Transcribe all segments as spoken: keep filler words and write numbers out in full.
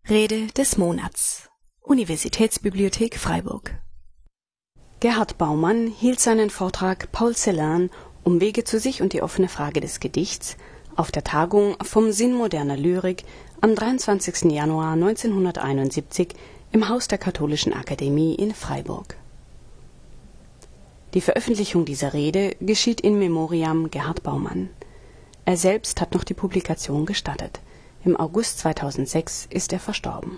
Rede des Monats. Universitätsbibliothek Freiburg. Gerhard Baumann hielt seinen Vortrag Paul Celan um Wege zu sich und die offene Frage des Gedichts auf der Tagung vom Sinn moderner Lyrik am dreiundzwanzigsten Januar neunzehnhunderteinundsiebzig im Haus der Katholischen Akademie in Freiburg. Die Veröffentlichung dieser Rede geschieht in memoriam Gerhard Baumann. Er selbst hat noch die Publikation gestattet. Im August zweitausendsechs ist er verstorben.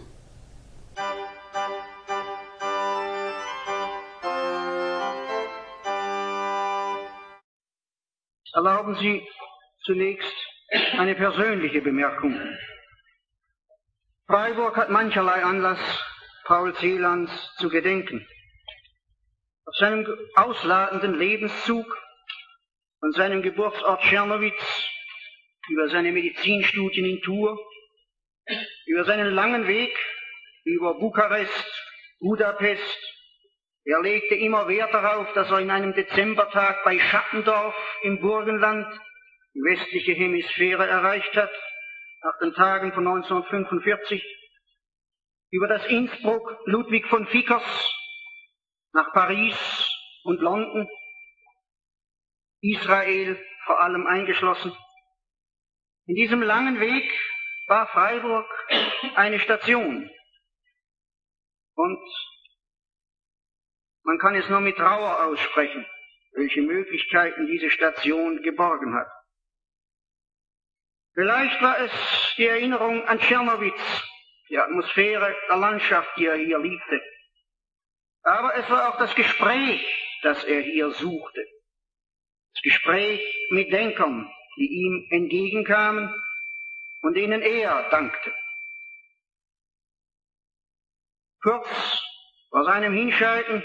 Erlauben Sie zunächst eine persönliche Bemerkung. Freiburg hat mancherlei Anlass, Paul Celans zu gedenken. Auf seinem ausladenden Lebenszug, von seinem Geburtsort Czernowitz, über seine Medizinstudien in Tours, über seinen langen Weg, über Bukarest, Budapest. Er legte immer Wert darauf, dass er in einem Dezembertag bei Schattendorf im Burgenland die westliche Hemisphäre erreicht hat, nach den Tagen von neunzehnhundertfünfundvierzig, über das Innsbruck Ludwig von Vickers, nach Paris und London, Israel vor allem eingeschlossen. In diesem langen Weg war Freiburg eine Station. Und man kann es nur mit Trauer aussprechen, welche Möglichkeiten diese Station geborgen hat. Vielleicht war es die Erinnerung an Czernowitz, die Atmosphäre der Landschaft, die er hier liebte. Aber es war auch das Gespräch, das er hier suchte. Das Gespräch mit Denkern, die ihm entgegenkamen und denen er dankte. Kurz vor seinem Hinscheiden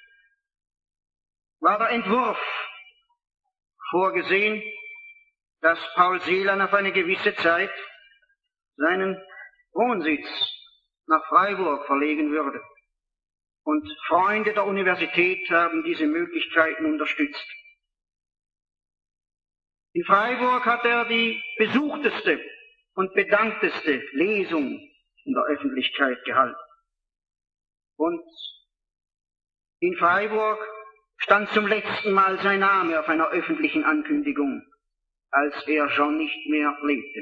war der Entwurf vorgesehen, dass Paul Celan auf eine gewisse Zeit seinen Wohnsitz nach Freiburg verlegen würde. Und Freunde der Universität haben diese Möglichkeiten unterstützt. In Freiburg hat er die besuchteste und bedankteste Lesung in der Öffentlichkeit gehalten. Und in Freiburg stand zum letzten Mal sein Name auf einer öffentlichen Ankündigung, als er schon nicht mehr lebte.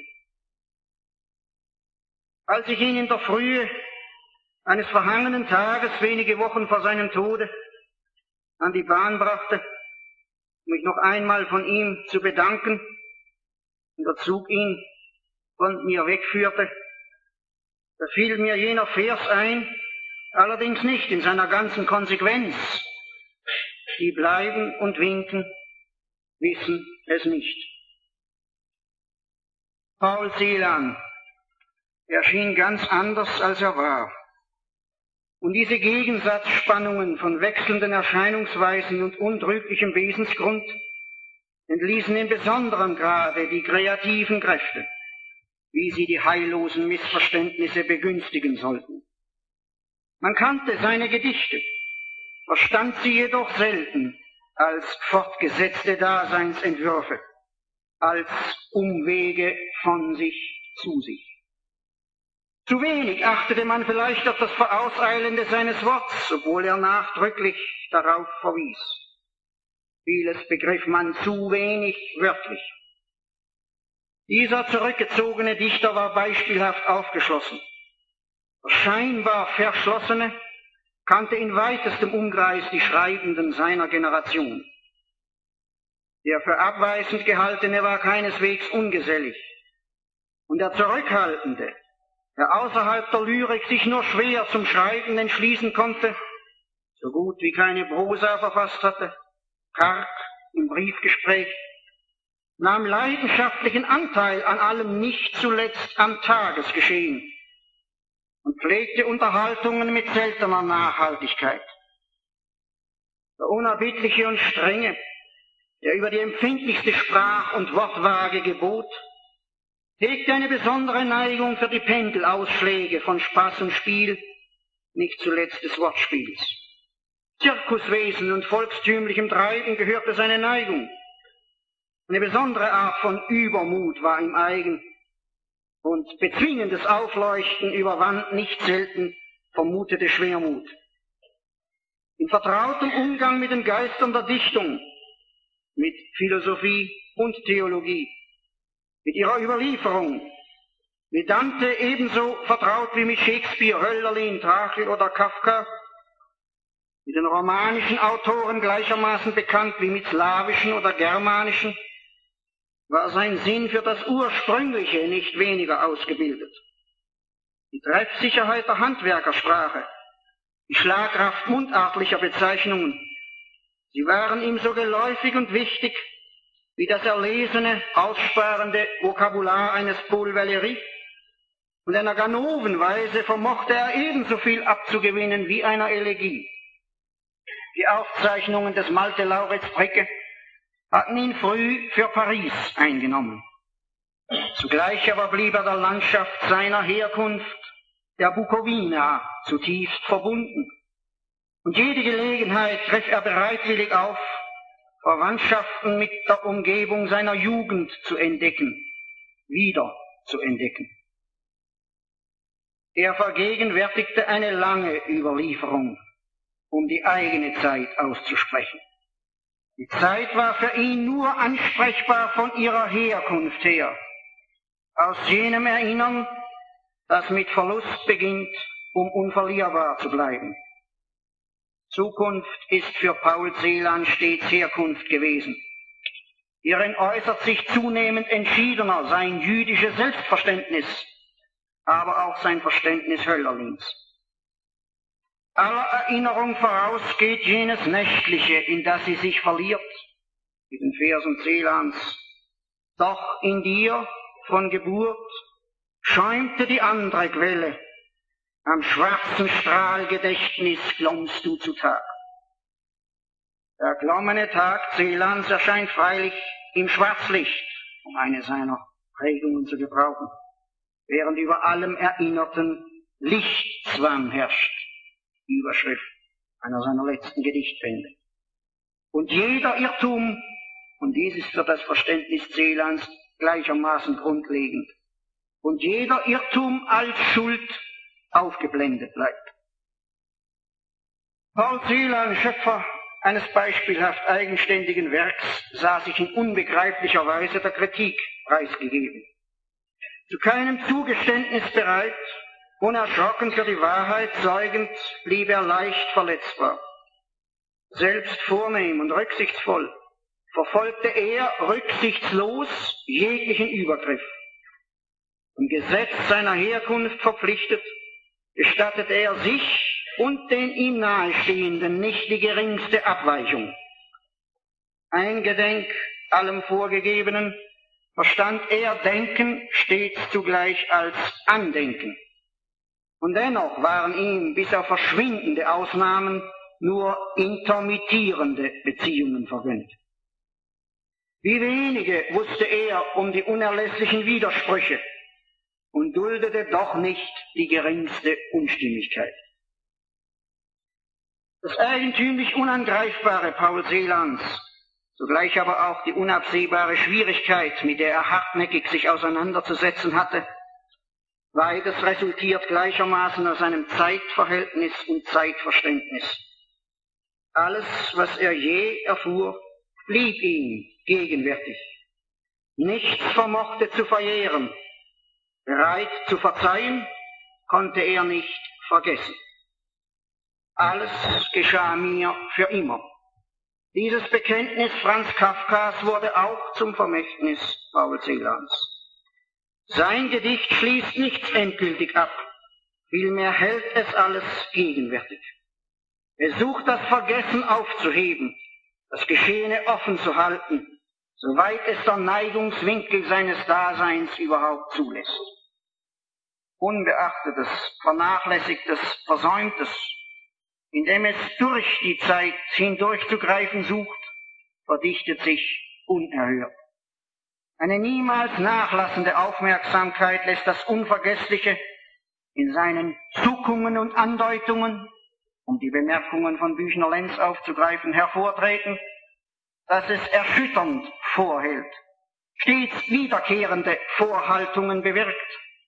Als ich ihn in der Frühe eines verhangenen Tages, wenige Wochen vor seinem Tode, an die Bahn brachte, um mich noch einmal von ihm zu bedanken, und der Zug ihn von mir wegführte, da fiel mir jener Vers ein, allerdings nicht in seiner ganzen Konsequenz. Die bleiben und winken, wissen es nicht. Paul Celan erschien ganz anders, als er war. Und diese Gegensatzspannungen von wechselnden Erscheinungsweisen und untrüglichem Wesensgrund entließen in besonderem Grade die kreativen Kräfte, wie sie die heillosen Missverständnisse begünstigen sollten. Man kannte seine Gedichte, verstand sie jedoch selten als fortgesetzte Daseinsentwürfe, als Umwege von sich zu sich. Zu wenig achtete man vielleicht auf das Vorauseilende seines Worts, obwohl er nachdrücklich darauf verwies. Vieles begriff man zu wenig wörtlich. Dieser zurückgezogene Dichter war beispielhaft aufgeschlossen. Der scheinbar Verschlossene kannte in weitestem Umkreis die Schreibenden seiner Generation. Der für abweisend Gehaltene war keineswegs ungesellig. Und der Zurückhaltende, der außerhalb der Lyrik sich nur schwer zum Schreiben entschließen konnte, so gut wie keine Prosa verfasst hatte, karg im Briefgespräch, nahm leidenschaftlichen Anteil an allem, nicht zuletzt am Tagesgeschehen, und pflegte Unterhaltungen mit seltener Nachhaltigkeit. Der Unerbittliche und Strenge, der über die empfindlichste Sprach- und Wortwaage gebot, hegte eine besondere Neigung für die Pendelausschläge von Spaß und Spiel, nicht zuletzt des Wortspiels. Zirkuswesen und volkstümlichem Treiben gehörte seine Neigung. Eine besondere Art von Übermut war ihm eigen, und bezwingendes Aufleuchten überwand nicht selten vermutete Schwermut. In vertrautem Umgang mit den Geistern der Dichtung, mit Philosophie und Theologie, mit ihrer Überlieferung, mit Dante ebenso vertraut wie mit Shakespeare, Hölderlin, Trachel oder Kafka, mit den romanischen Autoren gleichermaßen bekannt wie mit slawischen oder germanischen, war sein Sinn für das Ursprüngliche nicht weniger ausgebildet. Die Treffsicherheit der Handwerkersprache, die Schlagkraft mundartlicher Bezeichnungen, sie waren ihm so geläufig und wichtig wie das erlesene, aussparende Vokabular eines Paul Valéry, und einer Ganovenweise vermochte er ebenso viel abzugewinnen wie einer Elegie. Die Aufzeichnungen des Malte Lauritz Bricke hatten ihn früh für Paris eingenommen. Zugleich aber blieb er der Landschaft seiner Herkunft, der Bukowina, zutiefst verbunden. Und jede Gelegenheit griff er bereitwillig auf, Verwandtschaften mit der Umgebung seiner Jugend zu entdecken, wieder zu entdecken. Er vergegenwärtigte eine lange Überlieferung, um die eigene Zeit auszusprechen. Die Zeit war für ihn nur ansprechbar von ihrer Herkunft her, aus jenem Erinnern, das mit Verlust beginnt, um unverlierbar zu bleiben. Zukunft ist für Paul Celan stets Herkunft gewesen. Hierin äußert sich zunehmend entschiedener sein jüdisches Selbstverständnis, aber auch sein Verständnis Hölderlins. Aller Erinnerung voraus geht jenes Nächtliche, in das sie sich verliert, mit den Versen Celans. Doch in dir von Geburt schäumte die andere Quelle, am schwarzen Strahlgedächtnis glommst du zutage. Der glommene Tag Celans erscheint freilich im Schwarzlicht, um eine seiner Prägungen zu gebrauchen, während über allem Erinnerten Lichtzwang herrscht, die Überschrift einer seiner letzten Gedichtbände. Und jeder Irrtum, und dies ist für das Verständnis Celans gleichermaßen grundlegend, und jeder Irrtum als Schuld aufgeblendet bleibt. Paul Celan, Schöpfer eines beispielhaft eigenständigen Werks, sah sich in unbegreiflicher Weise der Kritik preisgegeben. Zu keinem Zugeständnis bereit, unerschrocken für die Wahrheit zeugend, blieb er leicht verletzbar. Selbst vornehm und rücksichtsvoll verfolgte er rücksichtslos jeglichen Übergriff. Im Gesetz seiner Herkunft verpflichtet, gestattet er sich und den ihm Nahestehenden nicht die geringste Abweichung. Eingedenk allem Vorgegebenen verstand er Denken stets zugleich als Andenken. Und dennoch waren ihm bis auf verschwindende Ausnahmen nur intermittierende Beziehungen vergönnt. Wie wenige wusste er um die unerlässlichen Widersprüche und duldete doch nicht die geringste Unstimmigkeit. Das eigentümlich Unangreifbare Paul Celans, zugleich aber auch die unabsehbare Schwierigkeit, mit der er hartnäckig sich auseinanderzusetzen hatte, beides resultiert gleichermaßen aus einem Zeitverhältnis und Zeitverständnis. Alles, was er je erfuhr, blieb ihm gegenwärtig. Nichts vermochte zu verjähren. Bereit zu verzeihen, konnte er nicht vergessen. Alles geschah mir für immer. Dieses Bekenntnis Franz Kafkas wurde auch zum Vermächtnis Paul Celans. Sein Gedicht schließt nichts endgültig ab, vielmehr hält es alles gegenwärtig. Er sucht das Vergessen aufzuheben, das Geschehene offen zu halten, soweit es der Neigungswinkel seines Daseins überhaupt zulässt. Unbeachtetes, Vernachlässigtes, Versäumtes, indem es durch die Zeit hindurchzugreifen sucht, verdichtet sich unerhört. Eine niemals nachlassende Aufmerksamkeit lässt das Unvergessliche in seinen Zuckungen und Andeutungen, um die Bemerkungen von Büchner-Lenz aufzugreifen, hervortreten, dass es erschütternd vorhält, stets wiederkehrende Vorhaltungen bewirkt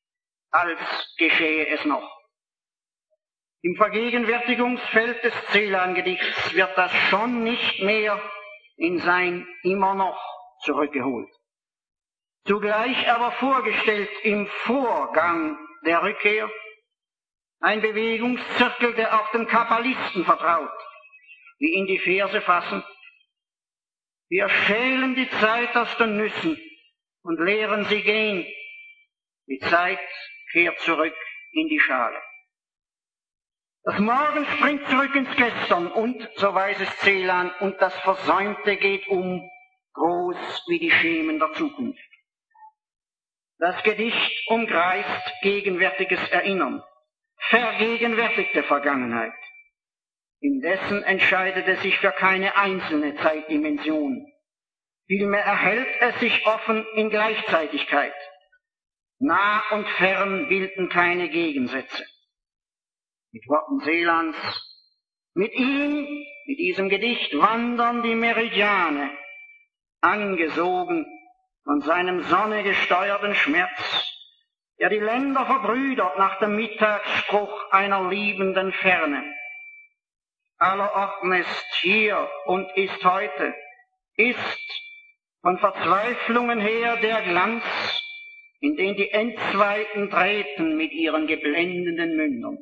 als geschehe es noch. Im Vergegenwärtigungsfeld des Celan-Gedichts wird das schon nicht mehr in sein immer noch zurückgeholt. Zugleich aber vorgestellt im Vorgang der Rückkehr ein Bewegungszirkel, der auch den Kabbalisten vertraut, wie ihn die Verse fassen: Wir schälen die Zeit aus den Nüssen und lehren sie gehen. Die Zeit kehrt zurück in die Schale. Das Morgen springt zurück ins Gestern und, so weiß es Celan, und das Versäumte geht um, groß wie die Schemen der Zukunft. Das Gedicht umkreist gegenwärtiges Erinnern, vergegenwärtigte Vergangenheit. Indessen entscheidet es sich für keine einzelne Zeitdimension. Vielmehr erhält es sich offen in Gleichzeitigkeit. Nah und fern bilden keine Gegensätze. Mit Worten Celans: Mit ihm, mit diesem Gedicht, wandern die Meridiane, angesogen von seinem sonnegesteuerten Schmerz, der die Länder verbrüdert nach dem Mittagsspruch einer liebenden Ferne. Allerorten ist hier und ist heute, ist von Verzweiflungen her der Glanz, in den die Endzweiten treten mit ihren geblendenden Mündern.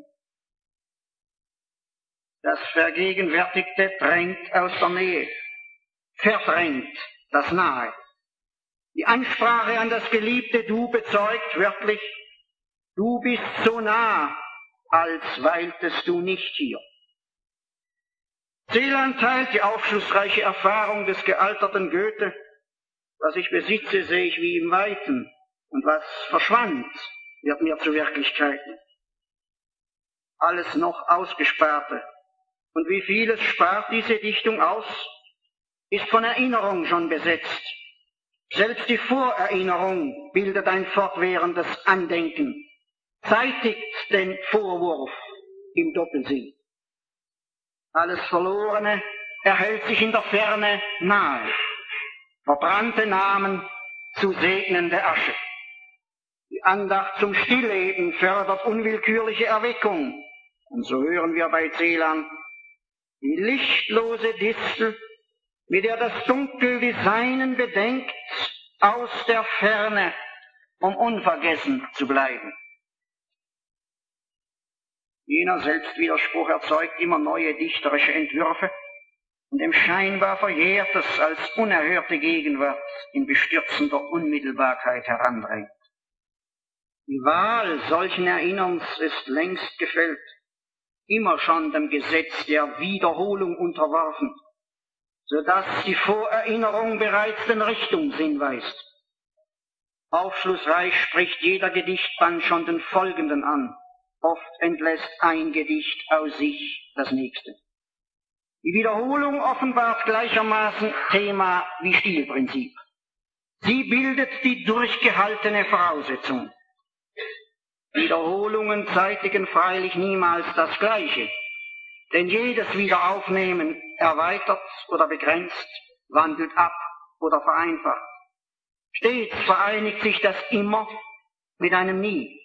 Das Vergegenwärtigte drängt aus der Nähe, verdrängt das Nahe. Die Ansprache an das geliebte Du bezeugt wörtlich: Du bist so nah, als weiltest du nicht hier. Celan teilt die aufschlussreiche Erfahrung des gealterten Goethe: Was ich besitze, sehe ich wie im Weiten, und was verschwand, wird mir zu Wirklichkeiten. Alles noch Ausgesparte. Und wie vieles spart diese Dichtung aus, ist von Erinnerung schon besetzt. Selbst die Vorerinnerung bildet ein fortwährendes Andenken, zeitigt den Vorwurf im Doppelsinn. Alles Verlorene erhält sich in der Ferne nahe, verbrannte Namen zu segnende Asche. Die Andacht zum Stillleben fördert unwillkürliche Erweckung, und so hören wir bei Celan: Die lichtlose Distel, mit der das Dunkel die Seinen bedenkt, aus der Ferne, um unvergessen zu bleiben. Jener Selbstwiderspruch erzeugt immer neue dichterische Entwürfe, und dem scheinbar Verjährtes als unerhörte Gegenwart in bestürzender Unmittelbarkeit herandrängt. Die Wahl solchen Erinnerns ist längst gefällt, immer schon dem Gesetz der Wiederholung unterworfen, so dass die Vorerinnerung bereits den Richtungssinn weist. Aufschlussreich spricht jeder Gedichtband schon den folgenden an. Oft entlässt ein Gedicht aus sich das nächste. Die Wiederholung offenbart gleichermaßen Thema wie Stilprinzip. Sie bildet die durchgehaltene Voraussetzung. Wiederholungen zeitigen freilich niemals das Gleiche, denn jedes Wiederaufnehmen erweitert oder begrenzt, wandelt ab oder vereinfacht. Stets vereinigt sich das Immer mit einem Nie.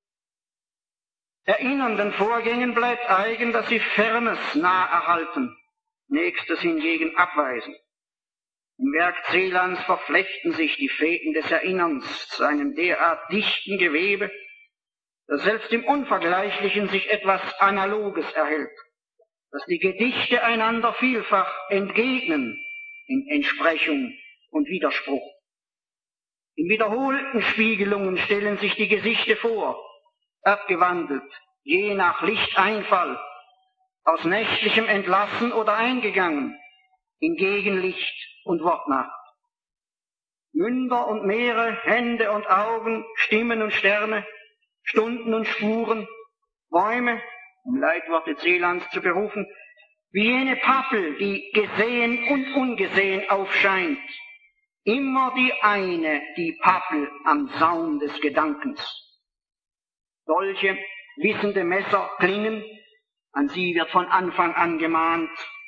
Erinnernden Vorgängen bleibt eigen, dass sie Fernes nah erhalten, Nächstes hingegen abweisen. Im Werk Celans verflechten sich die Fäden des Erinnerns zu einem derart dichten Gewebe, dass selbst im Unvergleichlichen sich etwas Analoges erhält, dass die Gedichte einander vielfach entgegnen in Entsprechung und Widerspruch. In wiederholten Spiegelungen stellen sich die Gesichter vor, abgewandelt, je nach Lichteinfall, aus nächtlichem Entlassen oder eingegangen, in Gegenlicht und Wortnacht. Münder und Meere, Hände und Augen, Stimmen und Sterne, Stunden und Spuren, Bäume, um Leitworte Celans zu berufen, wie jene Pappel, die gesehen und ungesehen aufscheint, immer die eine, die Pappel am Saum des Gedankens. Solche wissende Messer klingen, an sie wird von Anfang an gemahnt,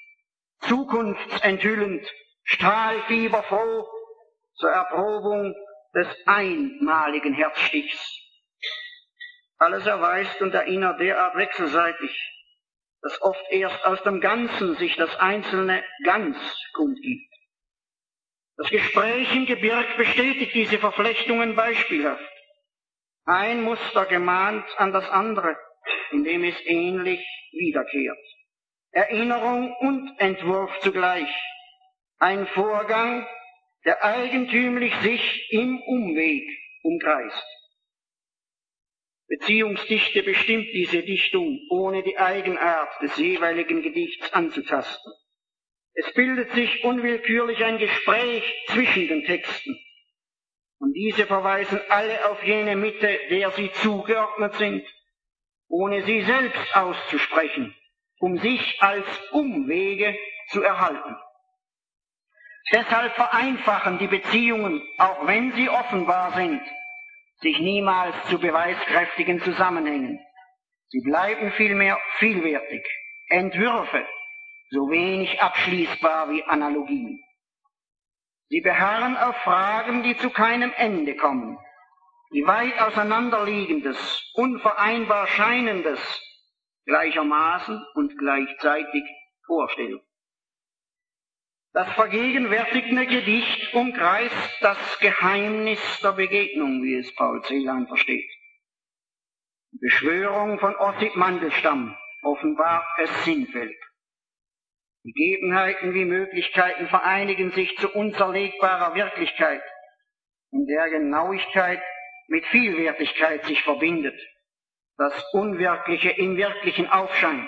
zukunftsenthüllend, strahlfieberfroh, zur Erprobung des einmaligen Herzstichs. Alles erweist und erinnert derart wechselseitig, dass oft erst aus dem Ganzen sich das einzelne Ganz kundgibt. Das Gespräch im Gebirg bestätigt diese Verflechtungen beispielhaft. Ein Muster gemahnt an das andere, indem es ähnlich wiederkehrt. Erinnerung und Entwurf zugleich. Ein Vorgang, der eigentümlich sich im Umweg umkreist. Beziehungsdichte bestimmt diese Dichtung, ohne die Eigenart des jeweiligen Gedichts anzutasten. Es bildet sich unwillkürlich ein Gespräch zwischen den Texten. Und diese verweisen alle auf jene Mitte, der sie zugeordnet sind, ohne sie selbst auszusprechen, um sich als Umwege zu erhalten. Deshalb vereinfachen die Beziehungen, auch wenn sie offenbar sind, sich niemals zu beweiskräftigen Zusammenhängen. Sie bleiben vielmehr vielwertig, Entwürfe, so wenig abschließbar wie Analogien. Sie beharren auf Fragen, die zu keinem Ende kommen, die weit auseinanderliegendes, unvereinbar Scheinendes gleichermaßen und gleichzeitig vorstellen. Das vergegenwärtigende Gedicht umkreist das Geheimnis der Begegnung, wie es Paul Celan versteht. Die Beschwörung von Ossip Mandelstam offenbart es sinnfällig. Gegebenheiten wie Möglichkeiten vereinigen sich zu unzerlegbarer Wirklichkeit, in der Genauigkeit mit Vielwertigkeit sich verbindet, das Unwirkliche im Wirklichen aufscheint.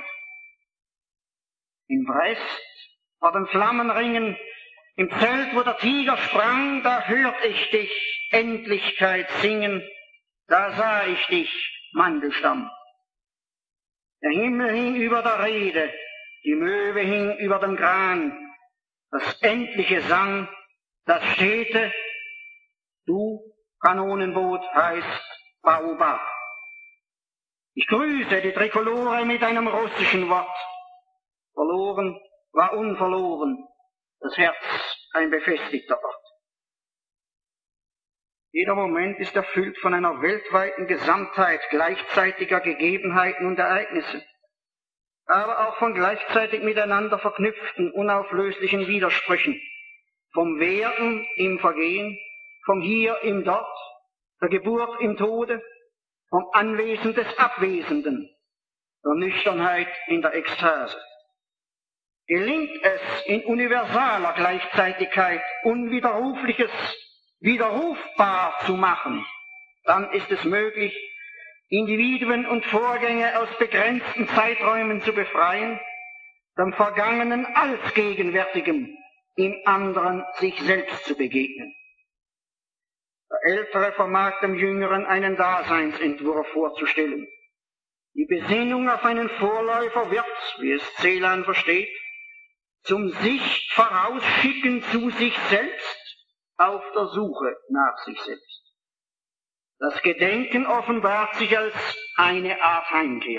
In Brest, vor den Flammenringen, im Zelt, wo der Tiger sprang, da hört ich dich Endlichkeit singen, da sah ich dich, Mandelstam. Der Himmel hing über der Rede, die Möwe hing über dem Gran, das Endliche sang, das Stete, du, Kanonenboot, heißt Baobab. Ich grüße die Trikolore mit einem russischen Wort. Verloren war unverloren, das Herz ein befestigter Ort. Jeder Moment ist erfüllt von einer weltweiten Gesamtheit gleichzeitiger Gegebenheiten und Ereignisse, aber auch von gleichzeitig miteinander verknüpften, unauflöslichen Widersprüchen, vom Werden im Vergehen, vom Hier im Dort, der Geburt im Tode, vom Anwesen des Abwesenden, der Nüchternheit in der Ekstase. Gelingt es in universaler Gleichzeitigkeit, Unwiderrufliches widerrufbar zu machen, dann ist es möglich, Individuen und Vorgänge aus begrenzten Zeiträumen zu befreien, dem Vergangenen als Gegenwärtigem, im anderen sich selbst zu begegnen. Der Ältere vermag dem Jüngeren einen Daseinsentwurf vorzustellen. Die Besinnung auf einen Vorläufer wird, wie es Celan versteht, zum sich vorausschicken zu sich selbst, auf der Suche nach sich selbst. Das Gedenken offenbart sich als eine Art Heimkehr.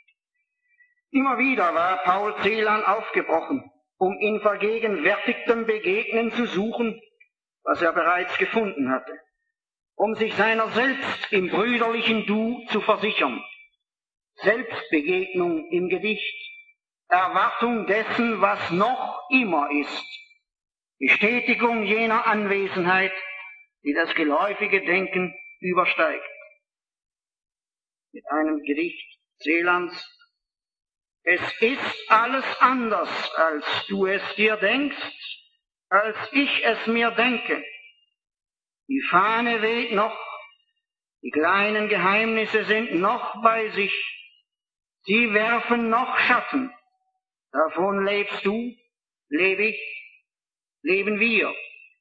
Immer wieder war Paul Celan aufgebrochen, um in vergegenwärtigtem Begegnen zu suchen, was er bereits gefunden hatte, um sich seiner selbst im brüderlichen Du zu versichern. Selbstbegegnung im Gedicht, Erwartung dessen, was noch immer ist, Bestätigung jener Anwesenheit, die das geläufige Denken übersteigt. Mit einem Gedicht Celans: Es ist alles anders, als du es dir denkst, als ich es mir denke. Die Fahne weht noch, die kleinen Geheimnisse sind noch bei sich, sie werfen noch Schatten. Davon lebst du, lebe ich, leben wir.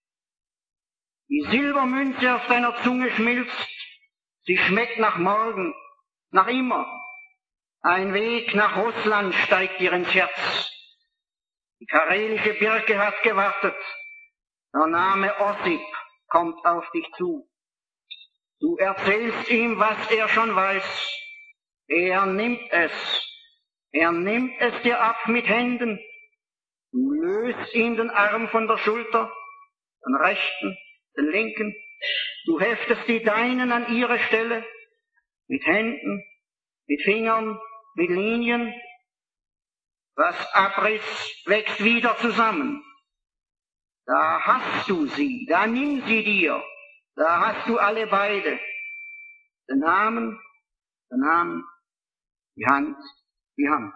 Die Silbermünze auf deiner Zunge schmilzt, sie schmeckt nach morgen, nach immer. Ein Weg nach Russland steigt dir ins Herz. Die karelische Birke hat gewartet, der Name Ossip kommt auf dich zu. Du erzählst ihm, was er schon weiß. Er nimmt es. Er nimmt es dir ab mit Händen. Du löst ihm den Arm von der Schulter, den rechten, den linken. Du heftest die Deinen an ihre Stelle. mit Händen, mit Fingern, mit Linien. Was abriss, wächst wieder zusammen. Da hast du sie, da nimm sie dir, da hast du alle beide. Den Namen, den Namen, die Hand, die Hand.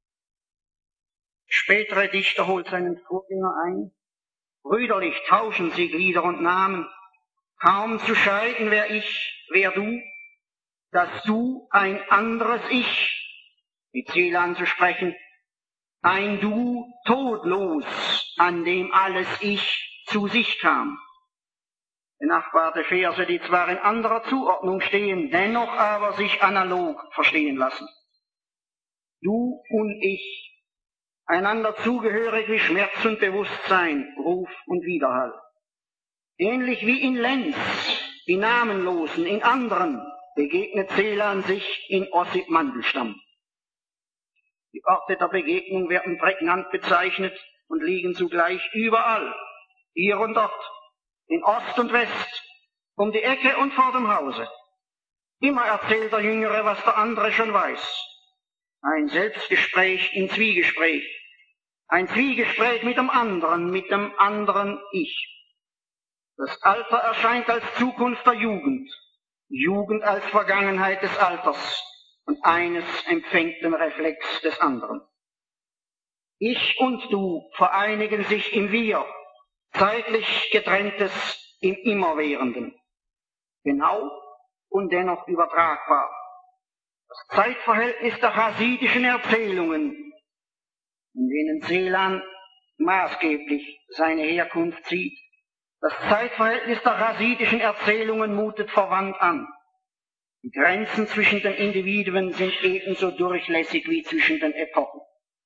Spätere Dichter holt seinen Vorgänger ein. Brüderlich tauschen sie Glieder und Namen, kaum zu scheiden, wer ich, wer du, dass du ein anderes Ich, mit Seelan zu sprechen, ein Du todlos, an dem alles Ich zu sich kam. Benachbarte Verse, die zwar in anderer Zuordnung stehen, dennoch aber sich analog verstehen lassen. Du und ich, einander zugehörig wie Schmerz und Bewusstsein, Ruf und Widerhall. Ähnlich wie in Lenz, die Namenlosen, in anderen begegnet Seelan sich in Ossip Mandelstam. Die Orte der Begegnung werden prägnant bezeichnet und liegen zugleich überall, hier und dort, in Ost und West, um die Ecke und vor dem Hause. Immer erzählt der Jüngere, was der andere schon weiß. Ein Selbstgespräch im Zwiegespräch. Ein Zwiegespräch mit dem anderen, mit dem anderen Ich. Das Alter erscheint als Zukunft der Jugend, Jugend als Vergangenheit des Alters und eines empfängt den Reflex des anderen. Ich und du vereinigen sich im Wir, zeitlich getrenntes im Immerwährenden. Genau und dennoch übertragbar. Das Zeitverhältnis der hasidischen Erzählungen, in denen Seelan maßgeblich seine Herkunft zieht, das Zeitverhältnis der hasidischen Erzählungen mutet verwandt an. Die Grenzen zwischen den Individuen sind ebenso durchlässig wie zwischen den Epochen.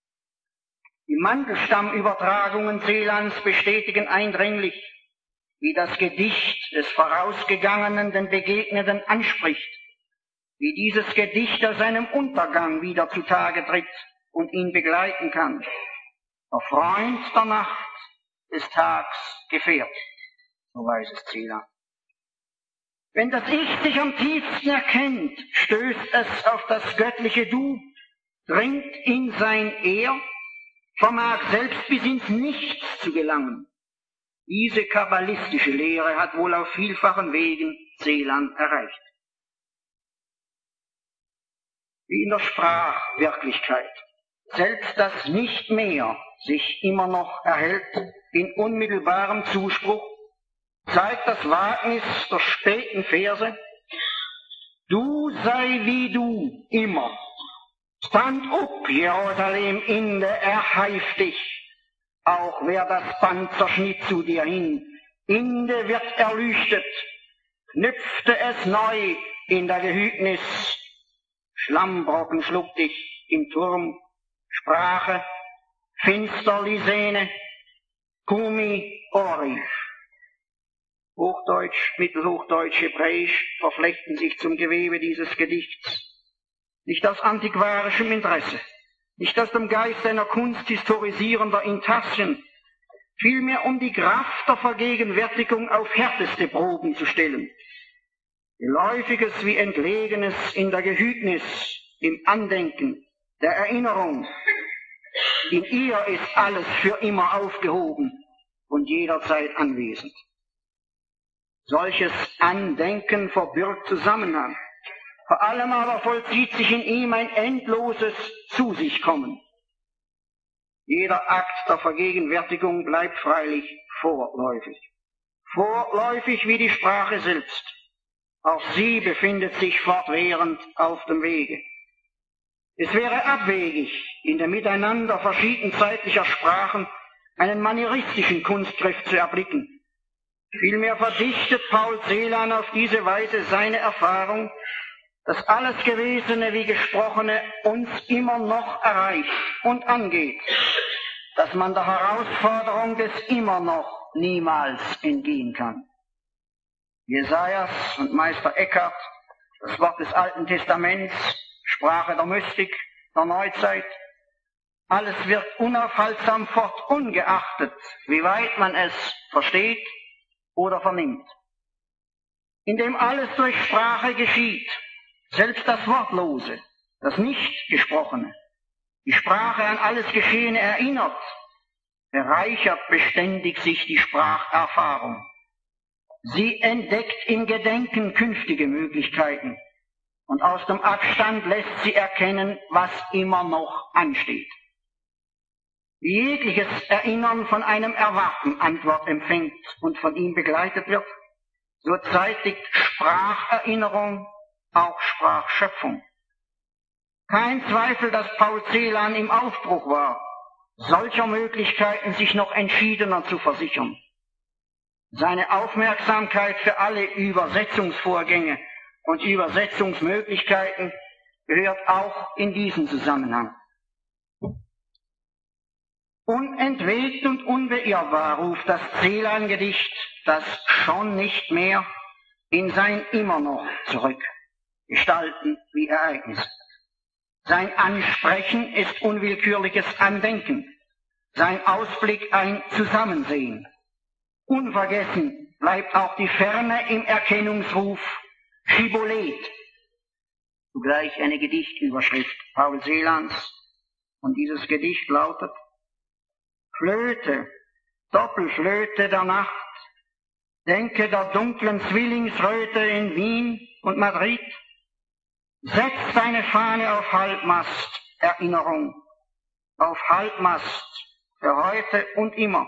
Die Mandelstammübertragungen Seelans bestätigen eindringlich, wie das Gedicht des Vorausgegangenen den Begegnenden anspricht, wie dieses Gedicht aus seinem Untergang wieder zutage tritt und ihn begleiten kann. Der Freund der Nacht, des Tags Gefährt, so weiß es Seelan. Wenn das Ich sich am tiefsten erkennt, stößt es auf das göttliche Du, dringt in sein Er, vermag selbst bis ins Nichts zu gelangen. Diese kabbalistische Lehre hat wohl auf vielfachen Wegen Seelan erreicht. Wie in der Sprachwirklichkeit, selbst das Nicht-Mehr sich immer noch erhält in unmittelbarem Zuspruch, zeigt das Wagnis der späten Verse. Du sei wie du immer. Stand up, Jerusalem, Inde, erheif dich. Auch wer das Band zerschnitt zu dir hin, Inde wird erleuchtet, knüpfte es neu in der Gehütnis. Schlammbrocken schlug dich im Turm, Sprache, finster Lisene, Kumi, Orif. Hochdeutsch, Mittelhochdeutsch, Hebräisch verflechten sich zum Gewebe dieses Gedichts. Nicht aus antiquarischem Interesse, nicht aus dem Geist einer Kunst historisierender Intarsien, vielmehr um die Kraft der Vergegenwärtigung auf härteste Proben zu stellen. Geläufiges wie Entlegenes in der Gehütnis, im Andenken, der Erinnerung. In ihr ist alles für immer aufgehoben und jederzeit anwesend. Solches Andenken verbirgt Zusammenhang. Vor allem aber vollzieht sich in ihm ein endloses Zu sich kommen. Jeder Akt der Vergegenwärtigung bleibt freilich vorläufig. Vorläufig wie die Sprache selbst. Auch sie befindet sich fortwährend auf dem Wege. Es wäre abwegig, in dem Miteinander verschiedenzeitlicher Sprachen einen manieristischen Kunstgriff zu erblicken. Vielmehr verdichtet Paul Celan auf diese Weise seine Erfahrung, dass alles Gewesene wie Gesprochene uns immer noch erreicht und angeht, dass man der Herausforderung des immer noch niemals entgehen kann. Jesajas und Meister Eckhart, das Wort des Alten Testaments, Sprache der Mystik, der Neuzeit, alles wird unaufhaltsam fort, ungeachtet, wie weit man es versteht oder vernimmt. Indem alles durch Sprache geschieht, Selbst das Wortlose, das Nicht-Gesprochene, die Sprache an alles Geschehene erinnert, bereichert beständig sich die Spracherfahrung. Sie entdeckt im Gedenken künftige Möglichkeiten und aus dem Abstand lässt sie erkennen, was immer noch ansteht. Wie jegliches Erinnern von einem Erwarten Antwort empfängt und von ihm begleitet wird, so zeitigt Spracherinnerung auch Sprachschöpfung. Kein Zweifel, dass Paul Celan im Aufbruch war, solcher Möglichkeiten sich noch entschiedener zu versichern. Seine Aufmerksamkeit für alle Übersetzungsvorgänge und Übersetzungsmöglichkeiten gehört auch in diesen Zusammenhang. Unentwegt und unbeirrbar ruft das Celan-Gedicht das schon nicht mehr in sein immer noch zurück, Gestalten wie Ereignisse. Sein Ansprechen ist unwillkürliches Andenken, sein Ausblick ein Zusammensehen. Unvergessen bleibt auch die Ferne im Erkennungsruf Schibboleth, zugleich eine Gedichtüberschrift Paul Celans, und dieses Gedicht lautet: Flöte, Doppelflöte der Nacht, denke der dunklen Zwillingsröte in Wien und Madrid, setzt deine Fahne auf Halbmast, Erinnerung, auf Halbmast für heute und immer.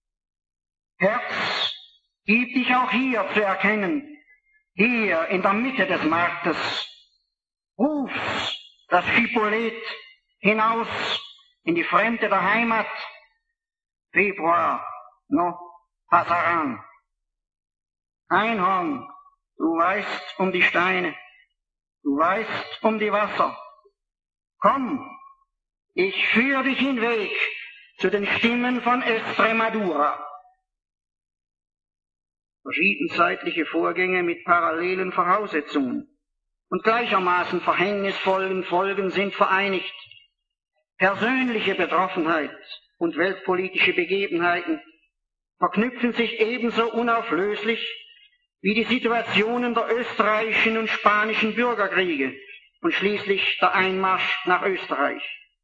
Herz, gib dich auch hier zu erkennen, hier in der Mitte des Marktes. Ruf's das Schibboleth hinaus in die Fremde der Heimat. Februar, no passaran. Einhorn, du weißt um die Steine, du weißt um die Wasser. Komm, ich führe dich hinweg zu den Stimmen von Estremadura. Verschiedenzeitliche Vorgänge mit parallelen Voraussetzungen und gleichermaßen verhängnisvollen Folgen sind vereinigt. Persönliche Betroffenheit und weltpolitische Begebenheiten verknüpfen sich ebenso unauflöslich wie die Situationen der österreichischen und spanischen Bürgerkriege und schließlich der Einmarsch nach Österreich.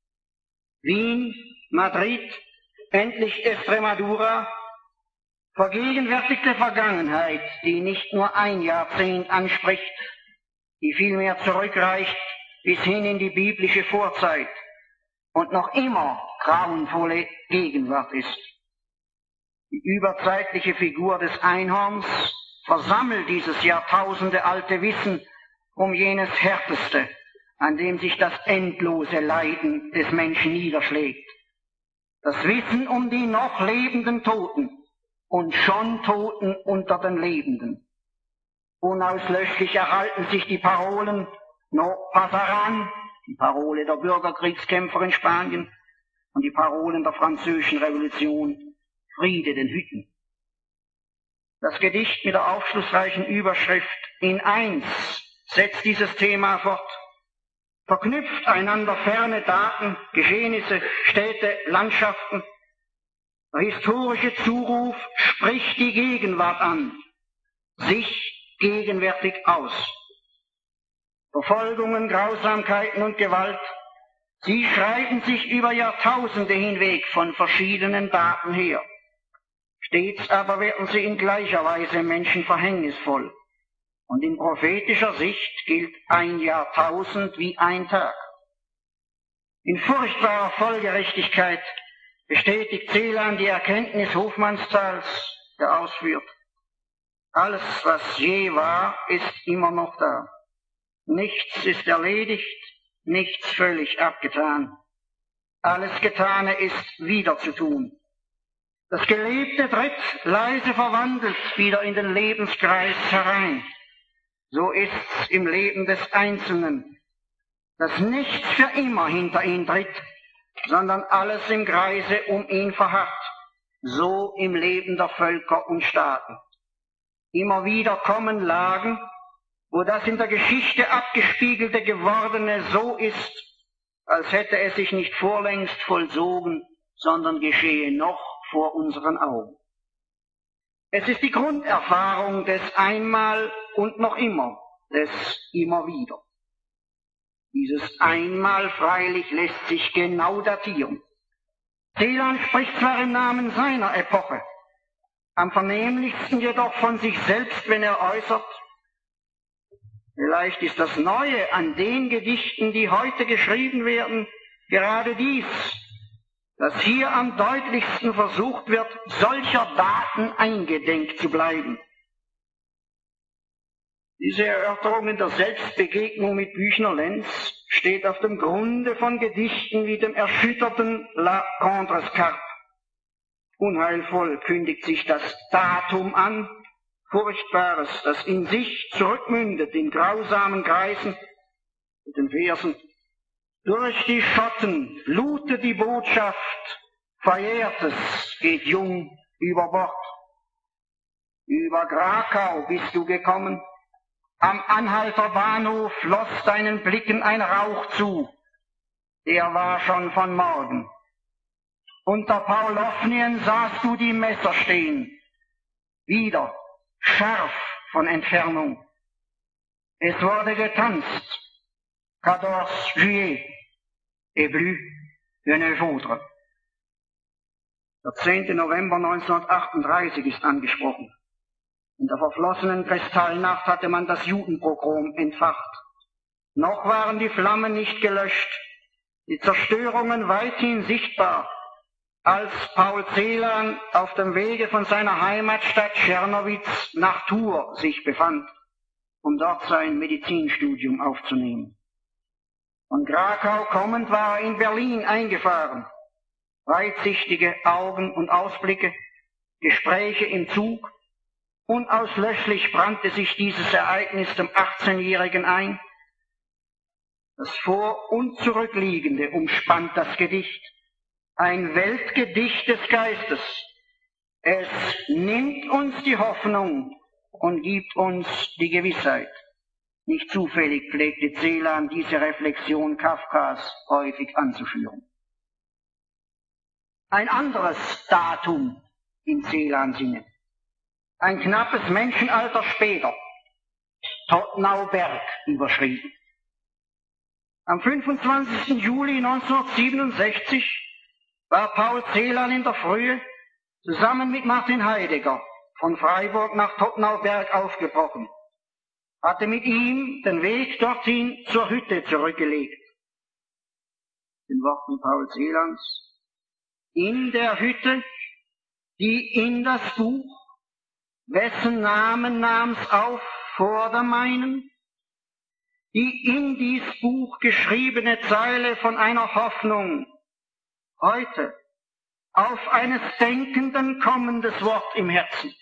Wien, Madrid, endlich Estremadura, vergegenwärtigte Vergangenheit, die nicht nur ein Jahrzehnt anspricht, die vielmehr zurückreicht bis hin in die biblische Vorzeit und noch immer grauenvolle Gegenwart ist. Die überzeitliche Figur des Einhorns versammelt dieses jahrtausendealte Wissen um jenes Härteste, an dem sich das endlose Leiden des Menschen niederschlägt. Das Wissen um die noch lebenden Toten und schon Toten unter den Lebenden. Unauslöschlich erhalten sich die Parolen No passaran, die Parole der Bürgerkriegskämpfer in Spanien, und die Parolen der französischen Revolution, Friede den Hütten. Das Gedicht mit der aufschlussreichen Überschrift In eins setzt dieses Thema fort, verknüpft einander ferne Daten, Geschehnisse, Städte, Landschaften. Der historische Zuruf spricht die Gegenwart an, sich gegenwärtig aus. Verfolgungen, Grausamkeiten und Gewalt, sie schreiben sich über Jahrtausende hinweg von verschiedenen Daten her. Stets aber werden sie in gleicher Weise Menschen verhängnisvoll. Und in prophetischer Sicht gilt ein Jahrtausend wie ein Tag. In furchtbarer Folgerechtigkeit bestätigt Celan die Erkenntnis Hofmannstals, der ausführt: Alles, was je war, ist immer noch da. Nichts ist erledigt, nichts völlig abgetan. Alles Getane ist wieder zu tun. Das Gelebte tritt, leise verwandelt, wieder in den Lebenskreis herein. So ist's im Leben des Einzelnen, dass nichts für immer hinter ihn tritt, sondern alles im Kreise um ihn verharrt, so im Leben der Völker und Staaten. Immer wieder kommen Lagen, wo das in der Geschichte abgespiegelte Gewordene so ist, als hätte es sich nicht vorlängst vollzogen, sondern geschehe noch vor unseren Augen. Es ist die Grunderfahrung des Einmal und noch immer, des immer wieder. Dieses einmal freilich lässt sich genau datieren. Celan spricht zwar im Namen seiner Epoche, am vernehmlichsten jedoch von sich selbst, wenn er äußert: Vielleicht ist das Neue an den Gedichten, die heute geschrieben werden, gerade dies, dass hier am deutlichsten versucht wird, solcher Daten eingedenk zu bleiben. Diese Erörterung in der Selbstbegegnung mit Büchner-Lenz steht auf dem Grunde von Gedichten wie dem erschütterten La Contrescarpe. Unheilvoll kündigt sich das Datum an, Furchtbares, das in sich zurückmündet in grausamen Kreisen, mit den Versen: Durch die Schotten blutet die Botschaft, Verjährtes geht jung über Bord. Über Krakau bist du gekommen, am Anhalter Bahnhof floss deinen Blicken ein Rauch zu, der war schon von morgen. Unter Paulownien sahst du die Messer stehen, wieder scharf von Entfernung. Es wurde getanzt, quatorze juillet, et plus de neuf autres. Der zehnte November neunzehnhundertachtunddreißig ist angesprochen. In der verflossenen Kristallnacht hatte man das Judenpogrom entfacht. Noch waren die Flammen nicht gelöscht, die Zerstörungen weithin sichtbar, als Paul Celan auf dem Wege von seiner Heimatstadt Czernowitz nach Tours sich befand, um dort sein Medizinstudium aufzunehmen. Von Krakau kommend war er in Berlin eingefahren. Weitsichtige Augen und Ausblicke, Gespräche im Zug. Unauslöschlich brannte sich dieses Ereignis dem achtzehnjährigen ein. Das Vor- und Zurückliegende umspannt das Gedicht. Ein Weltgedicht des Geistes. Es nimmt uns die Hoffnung und gibt uns die Gewissheit. Nicht zufällig pflegte Celan diese Reflexion Kafkas häufig anzuführen. Ein anderes Datum in Celans Sinne. Ein knappes Menschenalter später, Todtnau-Berg überschrieben. Am fünfundzwanzigsten Juli neunzehnhundertsiebenundsechzig war Paul Celan in der Frühe zusammen mit Martin Heidegger von Freiburg nach Todtnau-Berg aufgebrochen, hatte mit ihm den Weg dorthin zur Hütte zurückgelegt. Den Worten Paul Celans: In der Hütte, die in das Buch, wessen Namen nahm's auf vor der meinen, die in dies Buch geschriebene Zeile von einer Hoffnung, heute auf eines Denkenden kommendes Wort im Herzen.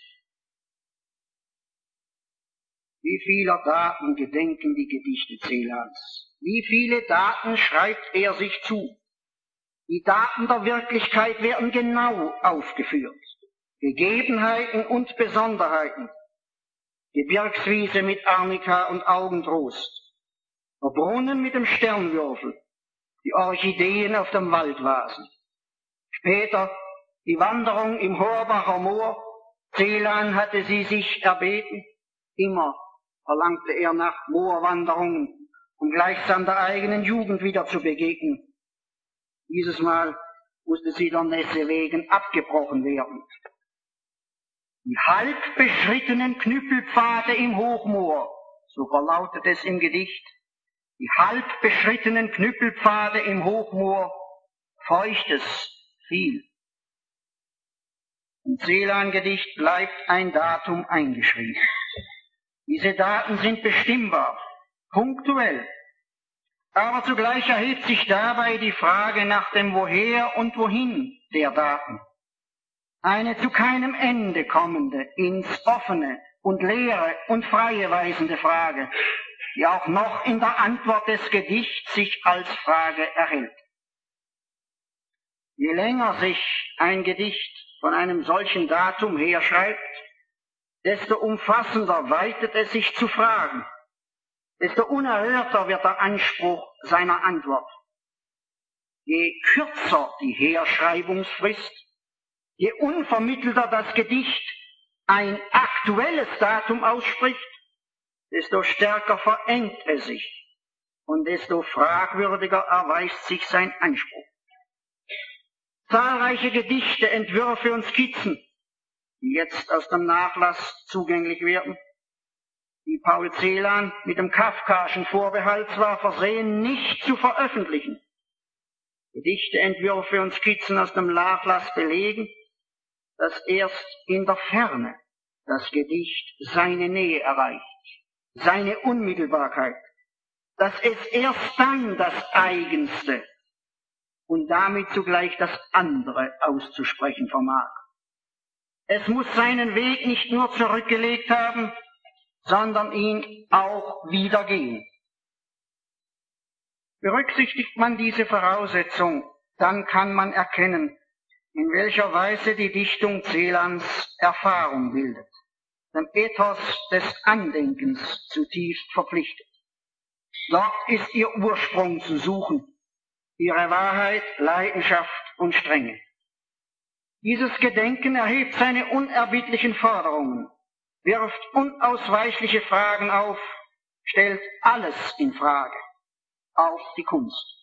Wie vieler Daten gedenken die Gedichte Celans? Wie viele Daten schreibt er sich zu? Die Daten der Wirklichkeit werden genau aufgeführt. Gegebenheiten und Besonderheiten. Gebirgswiese mit Arnika und Augentrost. Der Brunnen mit dem Sternwürfel. Die Orchideen auf dem Waldvasen. Später die Wanderung im Horbacher Moor. Celan hatte sie sich erbeten. Immer verlangte er nach Moorwanderungen, um gleichsam der eigenen Jugend wieder zu begegnen. Dieses Mal musste sie der Nässe wegen abgebrochen werden. Die halb beschrittenen Knüppelpfade im Hochmoor, so verlautet es im Gedicht, die halb beschrittenen Knüppelpfade im Hochmoor, feuchtes, viel. Im Celan-Gedicht bleibt ein Datum eingeschrieben. Diese Daten sind bestimmbar, punktuell, aber zugleich erhebt sich dabei die Frage nach dem Woher und Wohin der Daten. Eine zu keinem Ende kommende, ins Offene und Leere und Freie weisende Frage, die auch noch in der Antwort des Gedichts sich als Frage erhält. Je länger sich ein Gedicht von einem solchen Datum herschreibt, desto umfassender weitet es sich zu fragen, desto unerhörter wird der Anspruch seiner Antwort. Je kürzer die Herschreibungsfrist, je unvermittelter das Gedicht ein aktuelles Datum ausspricht, desto stärker verengt es sich. und desto fragwürdiger erweist sich sein Anspruch. Zahlreiche Gedichte, Entwürfe und Skizzen, die jetzt aus dem Nachlass zugänglich werden, die Paul Celan mit dem kafkaischen Vorbehalt zwar versehen, nicht zu veröffentlichen. Gedichte, Entwürfe und Skizzen aus dem Nachlass belegen, dass erst in der Ferne das Gedicht seine Nähe erreicht, seine Unmittelbarkeit, dass es erst dann das Eigenste und damit zugleich das andere auszusprechen vermag. Es muss seinen Weg nicht nur zurückgelegt haben, sondern ihn auch wieder gehen. Berücksichtigt man diese Voraussetzung, dann kann man erkennen, in welcher Weise die Dichtung Celans Erfahrung bildet, dem Ethos des Andenkens zutiefst verpflichtet. Dort ist ihr Ursprung zu suchen, ihre Wahrheit, Leidenschaft und Strenge. Dieses Gedenken erhebt seine unerbittlichen Forderungen, wirft unausweichliche Fragen auf, stellt alles in Frage, auch die Kunst.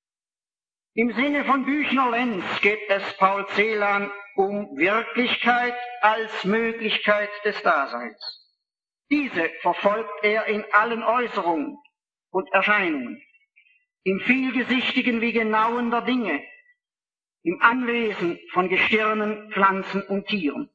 Im Sinne von Büchner-Lenz geht es Paul Celan um Wirklichkeit als Möglichkeit des Daseins. Diese verfolgt er in allen Äußerungen und Erscheinungen, im Vielgesichtigen wie Genauen der Dinge, im Anwesen von Gestirnen, Pflanzen und Tieren.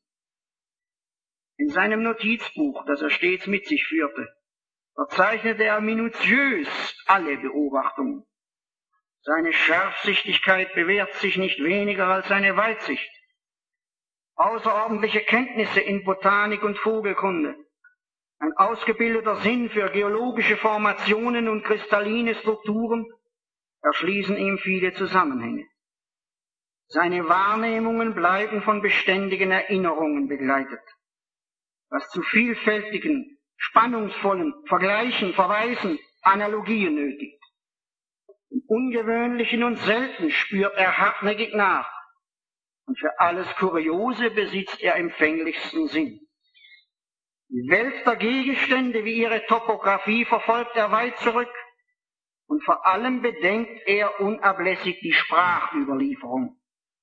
In seinem Notizbuch, das er stets mit sich führte, verzeichnete er minutiös alle Beobachtungen. Seine Scharfsichtigkeit bewährt sich nicht weniger als seine Weitsicht. Außerordentliche Kenntnisse in Botanik und Vogelkunde, ein ausgebildeter Sinn für geologische Formationen und kristalline Strukturen erschließen ihm viele Zusammenhänge. Seine Wahrnehmungen bleiben von beständigen Erinnerungen begleitet, was zu vielfältigen, spannungsvollen Vergleichen, Verweisen, Analogien nötigt. Im Ungewöhnlichen und Selten spürt er hartnäckig nach, und für alles Kuriose besitzt er empfänglichsten Sinn. Die Welt der Gegenstände wie ihre Topographie verfolgt er weit zurück, und vor allem bedenkt er unablässig die Sprachüberlieferung.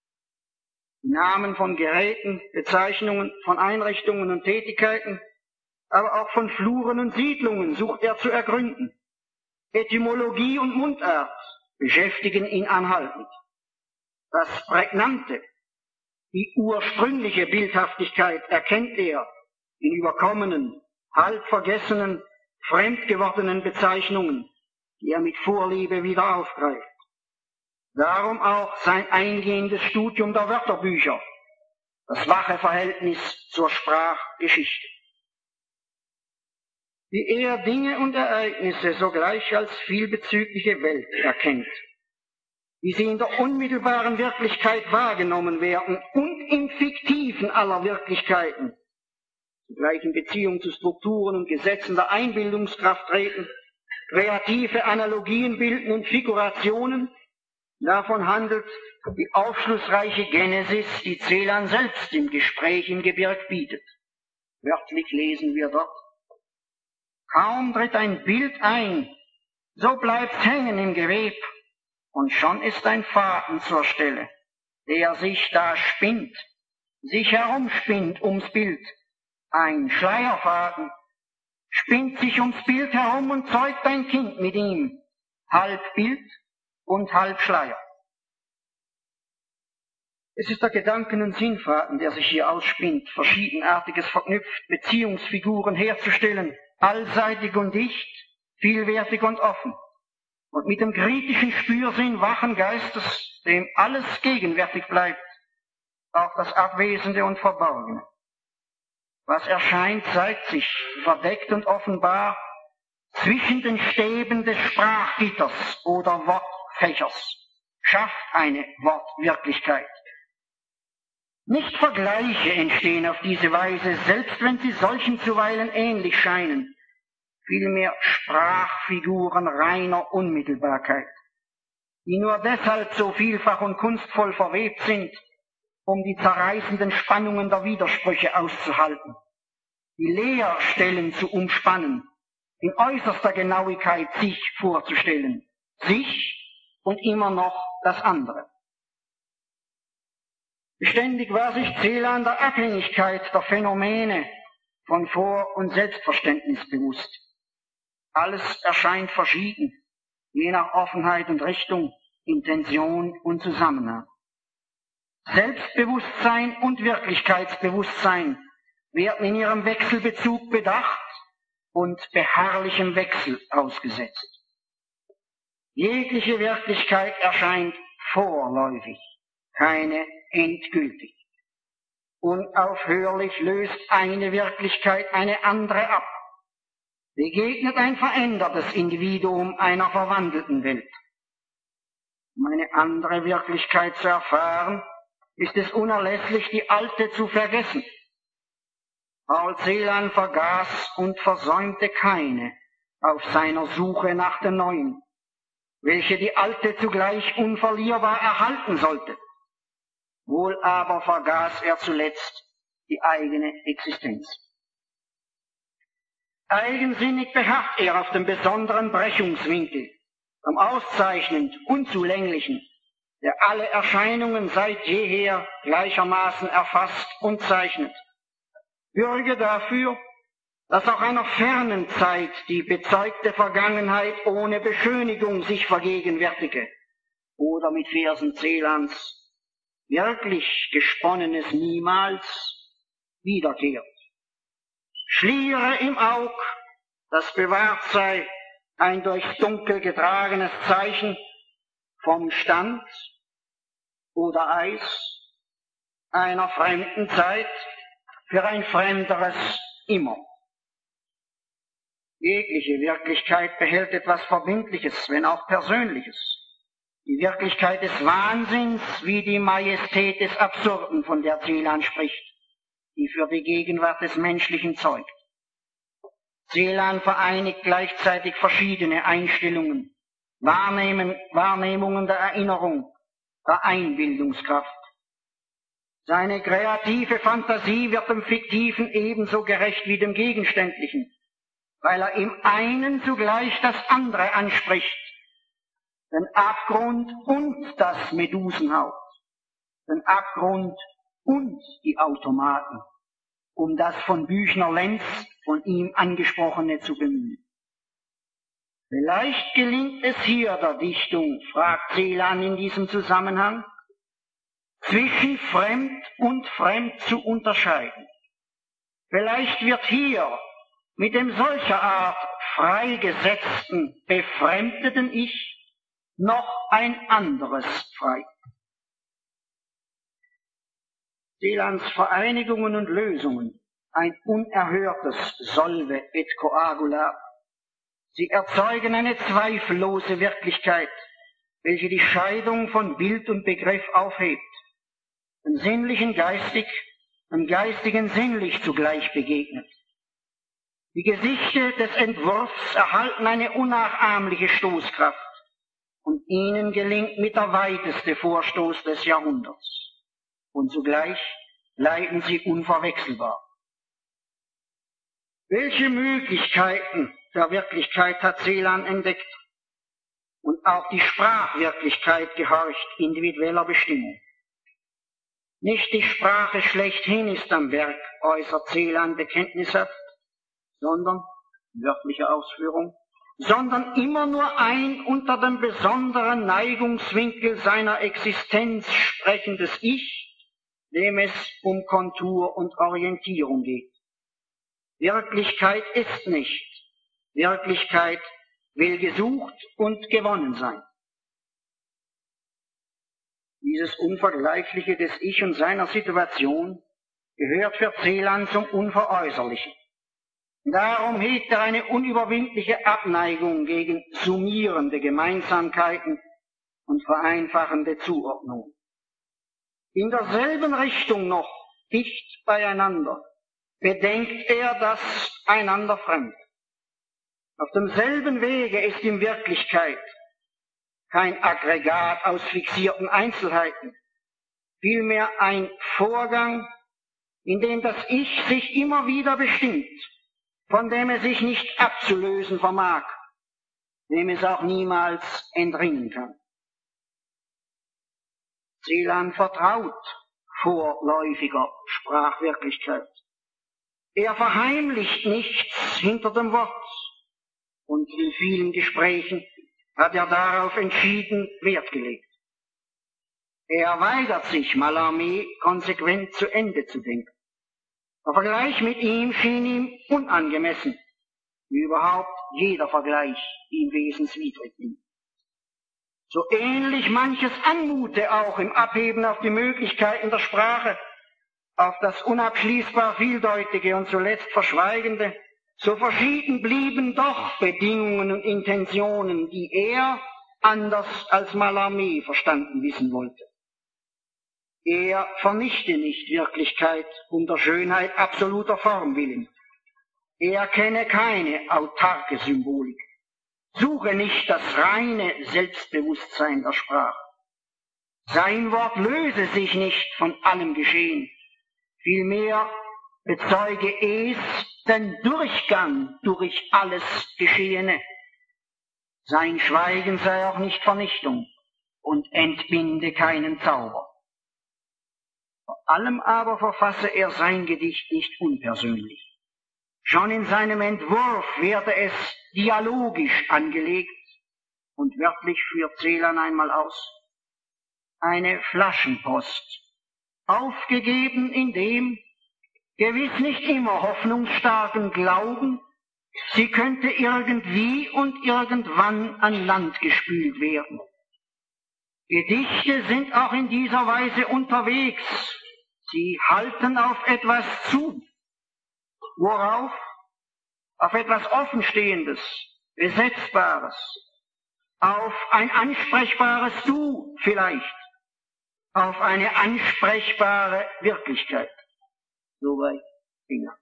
Die Namen von Geräten, Bezeichnungen von Einrichtungen und Tätigkeiten, aber auch von Fluren und Siedlungen sucht er zu ergründen. Etymologie und Mundart beschäftigen ihn anhaltend. Das Prägnante, die ursprüngliche Bildhaftigkeit erkennt er in überkommenen, halb vergessenen, fremd gewordenen Bezeichnungen, die er mit Vorliebe wieder aufgreift. Darum auch sein eingehendes Studium der Wörterbücher, das wache Verhältnis zur Sprachgeschichte. Wie er Dinge und Ereignisse sogleich als vielbezügliche Welt erkennt, wie sie in der unmittelbaren Wirklichkeit wahrgenommen werden und im Fiktiven aller Wirklichkeiten, zugleich in Beziehung zu Strukturen und Gesetzen der Einbildungskraft treten, kreative Analogien bilden und Figurationen, davon handelt die aufschlussreiche Genesis, die Celan selbst im Gespräch im Gebirg bietet. Wörtlich lesen wir dort: Kaum tritt ein Bild ein, so bleibt's hängen im Geweb, und schon ist ein Faden zur Stelle, der sich da spinnt, sich herumspinnt ums Bild. Ein Schleierfaden spinnt sich ums Bild herum und zeugt ein Kind mit ihm, halb Bild und halb Schleier. Es ist der Gedanken- und Sinnfaden, der sich hier ausspinnt, verschiedenartiges verknüpft, Beziehungsfiguren herzustellen, allseitig und dicht, vielwertig und offen, und mit dem kritischen Spürsinn wachen Geistes, dem alles gegenwärtig bleibt, auch das Abwesende und Verborgene. Was erscheint, zeigt sich, verdeckt und offenbar, zwischen den Stäben des Sprachgitters oder Wortfächers, schafft eine Wortwirklichkeit. Nicht Vergleiche entstehen auf diese Weise, selbst wenn sie solchen zuweilen ähnlich scheinen, vielmehr Sprachfiguren reiner Unmittelbarkeit, die nur deshalb so vielfach und kunstvoll verwebt sind, um die zerreißenden Spannungen der Widersprüche auszuhalten, die Leerstellen zu umspannen, in äußerster Genauigkeit sich vorzustellen, sich und immer noch das andere. Beständig war sich Celan der Abhängigkeit der Phänomene von Vor- und Selbstverständnis bewusst. Alles erscheint verschieden, je nach Offenheit und Richtung, Intention und Zusammenhang. Selbstbewusstsein und Wirklichkeitsbewusstsein werden in ihrem Wechselbezug bedacht und beharrlichem Wechsel ausgesetzt. Jegliche Wirklichkeit erscheint vorläufig, keine endgültig. Unaufhörlich löst eine Wirklichkeit eine andere ab, begegnet ein verändertes Individuum einer verwandelten Welt. Um eine andere Wirklichkeit zu erfahren, ist es unerlässlich, die alte zu vergessen. Paul Celan vergaß und versäumte keine auf seiner Suche nach der neuen, welche die alte zugleich unverlierbar erhalten sollte. Wohl aber vergaß er zuletzt die eigene Existenz. Eigensinnig beharrt er auf dem besonderen Brechungswinkel, am auszeichnend Unzulänglichen, der alle Erscheinungen seit jeher gleichermaßen erfasst und zeichnet. Bürge dafür, dass auch einer fernen Zeit die bezeugte Vergangenheit ohne Beschönigung sich vergegenwärtige, oder mit Versen Celans, wirklich Gesponnenes niemals wiederkehrt. Schliere im Aug, das bewahrt sei, ein durchs Dunkel getragenes Zeichen vom Stand oder Eis einer fremden Zeit für ein fremderes Immer. Jegliche Wirklichkeit behält etwas Verbindliches, wenn auch Persönliches. Die Wirklichkeit des Wahnsinns wie die Majestät des Absurden, von der Celan spricht, die für die Gegenwart des Menschlichen zeugt. Celan vereinigt gleichzeitig verschiedene Einstellungen, Wahrnehmen, Wahrnehmungen der Erinnerung, der Einbildungskraft. Seine kreative Fantasie wird dem Fiktiven ebenso gerecht wie dem Gegenständlichen, weil er im einen zugleich das andere anspricht, den Abgrund und das Medusenhaupt, den Abgrund und die Automaten, um das von Büchner-Lenz von ihm angesprochene zu bemühen. Vielleicht gelingt es hier der Dichtung, fragt Celan in diesem Zusammenhang, zwischen fremd und fremd zu unterscheiden. Vielleicht wird hier mit dem solcher Art freigesetzten, befremdeten Ich noch ein anderes frei. Celans Vereinigungen und Lösungen, ein unerhörtes Solve et Coagula. Sie erzeugen eine zweifellose Wirklichkeit, welche die Scheidung von Bild und Begriff aufhebt, dem Sinnlichen geistig, dem Geistigen sinnlich zugleich begegnet. Die Gesichter des Entwurfs erhalten eine unnachahmliche Stoßkraft, und ihnen gelingt mit der weiteste Vorstoß des Jahrhunderts. Und zugleich bleiben sie unverwechselbar. Welche Möglichkeiten der Wirklichkeit hat Celan entdeckt? Und auch die Sprachwirklichkeit gehorcht individueller Bestimmung. Nicht die Sprache schlechthin ist am Werk, äußert Celan bekenntnishaft, sondern, wörtliche Ausführung, sondern immer nur ein unter dem besonderen Neigungswinkel seiner Existenz sprechendes Ich, dem es um Kontur und Orientierung geht. Wirklichkeit ist nicht. Wirklichkeit will gesucht und gewonnen sein. Dieses Unvergleichliche des Ich und seiner Situation gehört für Celan zum Unveräußerlichen. Darum hegt er eine unüberwindliche Abneigung gegen summierende Gemeinsamkeiten und vereinfachende Zuordnungen. In derselben Richtung noch, dicht beieinander, bedenkt er das einander fremd. Auf demselben Wege ist ihm Wirklichkeit kein Aggregat aus fixierten Einzelheiten, vielmehr ein Vorgang, in dem das Ich sich immer wieder bestimmt, von dem er sich nicht abzulösen vermag, dem es auch niemals entrinnen kann. Celan vertraut vorläufiger Sprachwirklichkeit. Er verheimlicht nichts hinter dem Wort, und in vielen Gesprächen hat er darauf entschieden Wert gelegt. Er weigert sich, Mallarmé konsequent zu Ende zu denken. Der Vergleich mit ihm schien ihm unangemessen, wie überhaupt jeder Vergleich ihm wesenswidrig blieb. So ähnlich manches anmute auch im Abheben auf die Möglichkeiten der Sprache, auf das unabschließbar Vieldeutige und zuletzt Verschweigende, so verschieden blieben doch Bedingungen und Intentionen, die er anders als Mallarmé verstanden wissen wollte. Er vernichte nicht Wirklichkeit um der Schönheit absoluter Form willen. Er kenne keine autarke Symbolik. Suche nicht das reine Selbstbewusstsein der Sprache. Sein Wort löse sich nicht von allem Geschehen. Vielmehr bezeuge es den Durchgang durch alles Geschehene. Sein Schweigen sei auch nicht Vernichtung und entbinde keinen Zauber. Vor allem aber verfasse er sein Gedicht nicht unpersönlich. Schon in seinem Entwurf werde es dialogisch angelegt und wörtlich führt Celan einmal aus: eine Flaschenpost, aufgegeben in dem, gewiss nicht immer hoffnungsstarken Glauben, sie könnte irgendwie und irgendwann an Land gespült werden. Gedichte sind auch in dieser Weise unterwegs. Sie halten auf etwas zu. Worauf? Auf etwas Offenstehendes, Besetzbares. Auf ein ansprechbares Du vielleicht. Auf eine ansprechbare Wirklichkeit. Soweit Finger.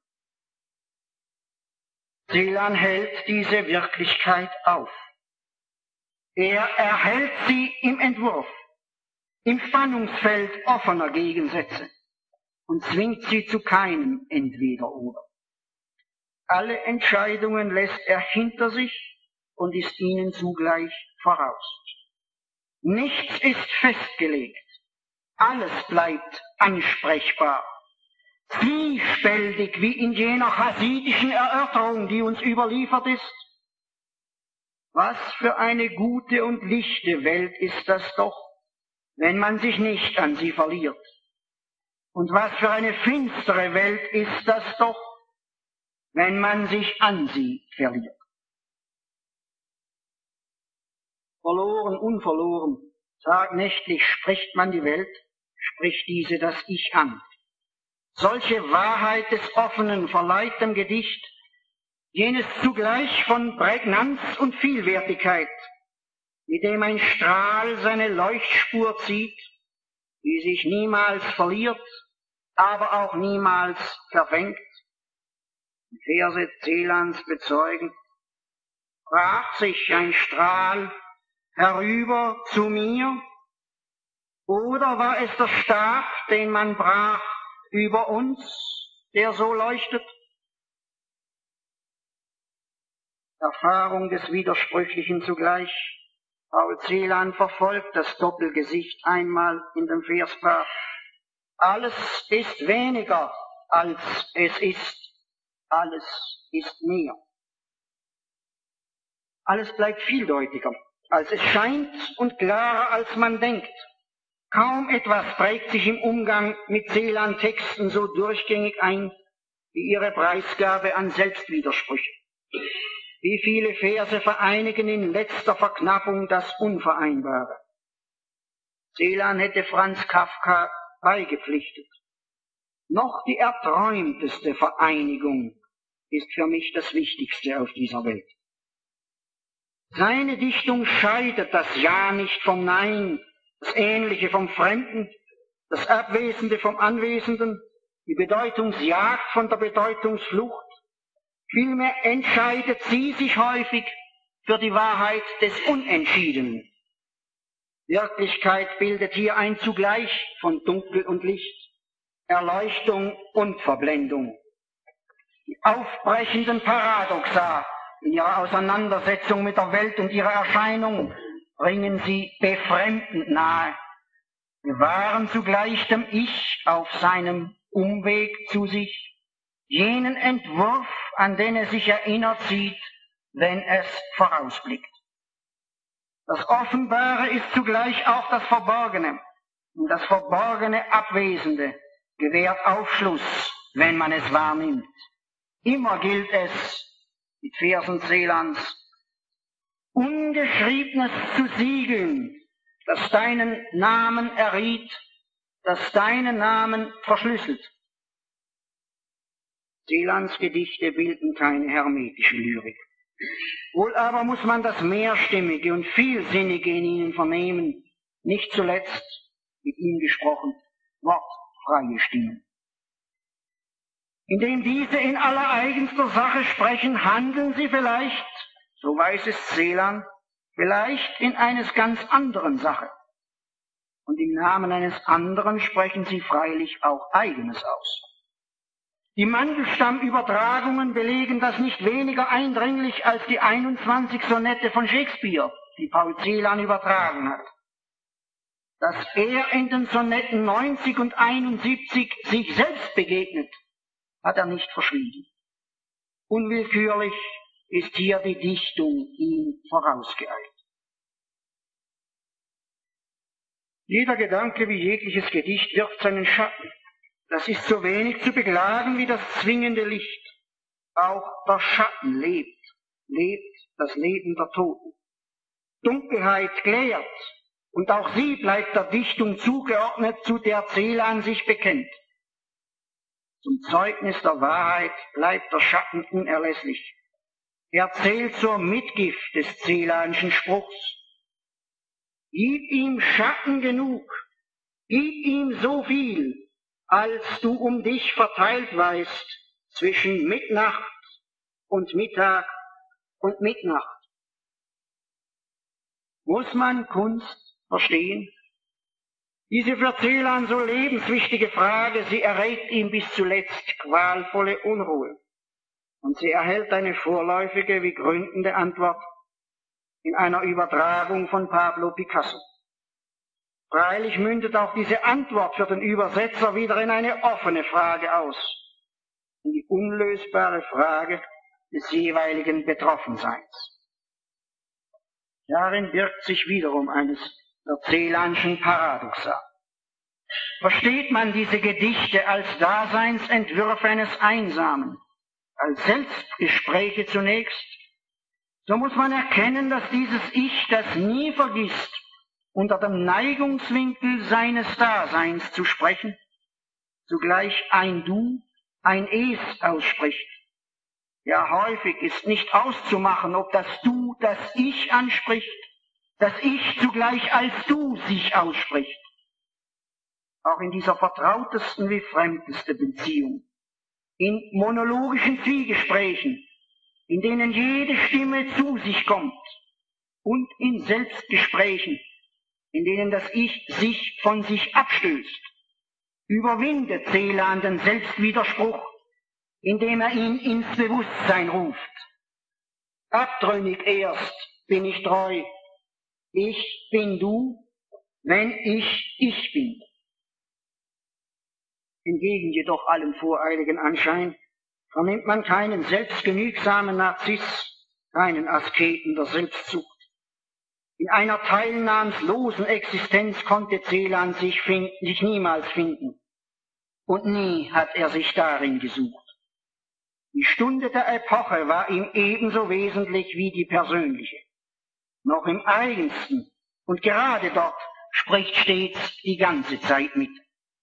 Celan hält diese Wirklichkeit auf. Er erhält sie im Entwurf, im Spannungsfeld offener Gegensätze und zwingt sie zu keinem Entweder-Oder. Alle Entscheidungen lässt er hinter sich und ist ihnen zugleich voraus. Nichts ist festgelegt, alles bleibt ansprechbar, zwiespältig wie in jener hasidischen Erörterung, die uns überliefert ist. Was für eine gute und lichte Welt ist das doch, wenn man sich nicht an sie verliert. Und was für eine finstere Welt ist das doch, wenn man sich an sie verliert. Verloren, unverloren, tagnächtlich spricht man die Welt, spricht diese das Ich an. Solche Wahrheit des Offenen verleiht dem Gedicht jenes zugleich von Prägnanz und Vielwertigkeit, mit dem ein Strahl seine Leuchtspur zieht, die sich niemals verliert, aber auch niemals verfängt. Die Verse Celans bezeugen: brach sich ein Strahl herüber zu mir, oder war es der Stab, den man brach über uns, der so leuchtet? Erfahrung des Widersprüchlichen zugleich. Paul Celan verfolgt das Doppelgesicht einmal in dem Verspaar. Alles ist weniger, als es ist. Alles ist mehr. Alles bleibt vieldeutiger, als es scheint, und klarer, als man denkt. Kaum etwas prägt sich im Umgang mit Celan-Texten so durchgängig ein wie ihre Preisgabe an Selbstwidersprüche. Wie viele Verse vereinigen in letzter Verknappung das Unvereinbare. Celan hätte Franz Kafka beigepflichtet. Noch die erträumteste Vereinigung ist für mich das Wichtigste auf dieser Welt. Seine Dichtung scheidet das Ja nicht vom Nein, das Ähnliche vom Fremden, das Abwesende vom Anwesenden, die Bedeutungsjagd von der Bedeutungsflucht. Vielmehr entscheidet sie sich häufig für die Wahrheit des Unentschiedenen. Wirklichkeit bildet hier ein Zugleich von Dunkel und Licht, Erleuchtung und Verblendung. Die aufbrechenden Paradoxa in ihrer Auseinandersetzung mit der Welt und ihrer Erscheinung bringen sie befremdend nahe, bewahren zugleich dem Ich auf seinem Umweg zu sich jenen Entwurf, an den es sich erinnert sieht, wenn es vorausblickt. Das Offenbare ist zugleich auch das Verborgene, und das verborgene Abwesende gewährt Aufschluss, wenn man es wahrnimmt. Immer gilt es, mit Versen Celans, Ungeschriebenes zu siegeln, das deinen Namen erriet, das deinen Namen verschlüsselt. Celans Gedichte bilden keine hermetische Lyrik. Wohl aber muss man das Mehrstimmige und Vielsinnige in ihnen vernehmen, nicht zuletzt, mit ihm gesprochen, wortfreie Stimmen. Indem diese in allereigenster Sache sprechen, handeln sie vielleicht, so weiß es Celan, vielleicht in eines ganz anderen Sache. Und im Namen eines anderen sprechen sie freilich auch Eigenes aus. Die Mandelstammübertragungen belegen das nicht weniger eindringlich als die einundzwanzig Sonette von Shakespeare, die Paul Celan übertragen hat. Dass er in den Sonetten neunzig und einundsiebzig sich selbst begegnet, hat er nicht verschwiegen. Unwillkürlich ist hier die Dichtung ihm vorausgeeilt. Jeder Gedanke wie jegliches Gedicht wirft seinen Schatten. Das ist so wenig zu beklagen wie das zwingende Licht. Auch der Schatten lebt, lebt das Leben der Toten. Dunkelheit klärt, und auch sie bleibt der Dichtung zugeordnet, zu der Celan sich bekennt. Zum Zeugnis der Wahrheit bleibt der Schatten unerlässlich. Er zählt zur Mitgift des Celanschen Spruchs. Gib ihm Schatten genug, gib ihm so viel, als du um dich verteilt weißt zwischen Mitnacht und Mittag und Mitternacht. Muss man Kunst verstehen? Diese für Celan so lebenswichtige Frage, sie erregt ihm bis zuletzt qualvolle Unruhe. Und sie erhält eine vorläufige wie gründende Antwort in einer Übertragung von Pablo Picasso. Freilich mündet auch diese Antwort für den Übersetzer wieder in eine offene Frage aus, in die unlösbare Frage des jeweiligen Betroffenseins. Darin birgt sich wiederum eines der Celanschen Paradoxa. Versteht man diese Gedichte als Daseinsentwürfe eines Einsamen, als Selbstgespräche zunächst, so muss man erkennen, dass dieses Ich, das nie vergisst, unter dem Neigungswinkel seines Daseins zu sprechen, zugleich ein Du, ein Es ausspricht. Ja, häufig ist nicht auszumachen, ob das Du das Ich anspricht, das Ich zugleich als Du sich ausspricht. Auch in dieser vertrautesten wie fremdesten Beziehung, in monologischen Zwiegesprächen, in denen jede Stimme zu sich kommt, und in Selbstgesprächen, in denen das Ich sich von sich abstößt, überwindet Celan den Selbstwiderspruch, indem er ihn ins Bewusstsein ruft. Abtrünnig erst bin ich treu, ich bin du, wenn ich ich bin. Hingegen jedoch allem voreiligen Anschein vernimmt man keinen selbstgenügsamen Narziss, keinen Asketen der Selbstzucht. In einer teilnahmslosen Existenz konnte Celan sich, find, sich niemals finden. Und nie hat er sich darin gesucht. Die Stunde der Epoche war ihm ebenso wesentlich wie die persönliche. Noch im eigensten und gerade dort spricht stets die ganze Zeit mit.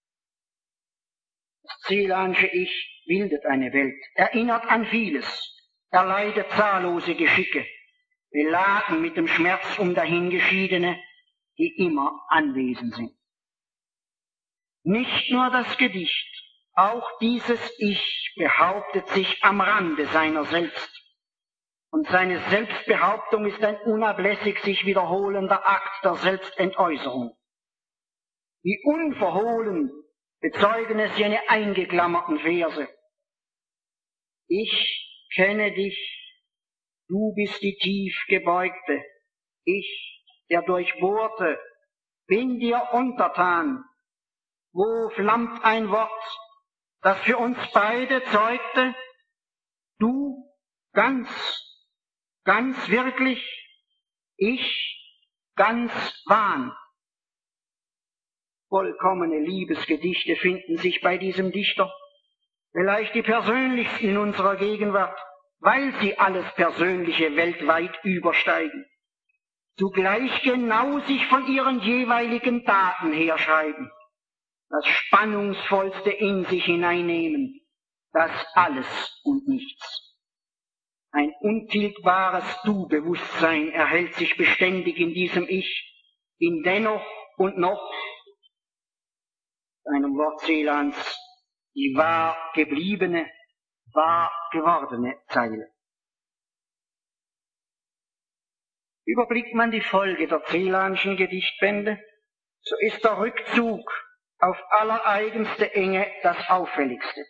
Das Celansche Ich bildet eine Welt, erinnert an vieles, erleidet zahllose Geschicke, beladen mit dem Schmerz um Dahingeschiedene, die immer anwesend sind. Nicht nur das Gedicht, auch dieses Ich behauptet sich am Rande seiner selbst. Und seine Selbstbehauptung ist ein unablässig sich wiederholender Akt der Selbstentäußerung. Wie unverhohlen bezeugen es jene eingeklammerten Verse. Ich kenne dich, du bist die tief gebeugte, ich, der Durchbohrte, bin dir untertan. Wo flammt ein Wort, das für uns beide zeugte? Du ganz, ganz wirklich, ich ganz wahn. Vollkommene Liebesgedichte finden sich bei diesem Dichter, vielleicht die persönlichsten in unserer Gegenwart, weil sie alles Persönliche weltweit übersteigen, zugleich genau sich von ihren jeweiligen Taten herschreiben, das Spannungsvollste in sich hineinnehmen, das Alles und Nichts. Ein untilgbares Du-Bewusstsein erhält sich beständig in diesem Ich, in dennoch und noch, einem Wort Celans, die wahr gebliebene, wahr gewordene Zeile. Überblickt man die Folge der Celanschen Gedichtbände, so ist der Rückzug auf allereigenste Enge das Auffälligste.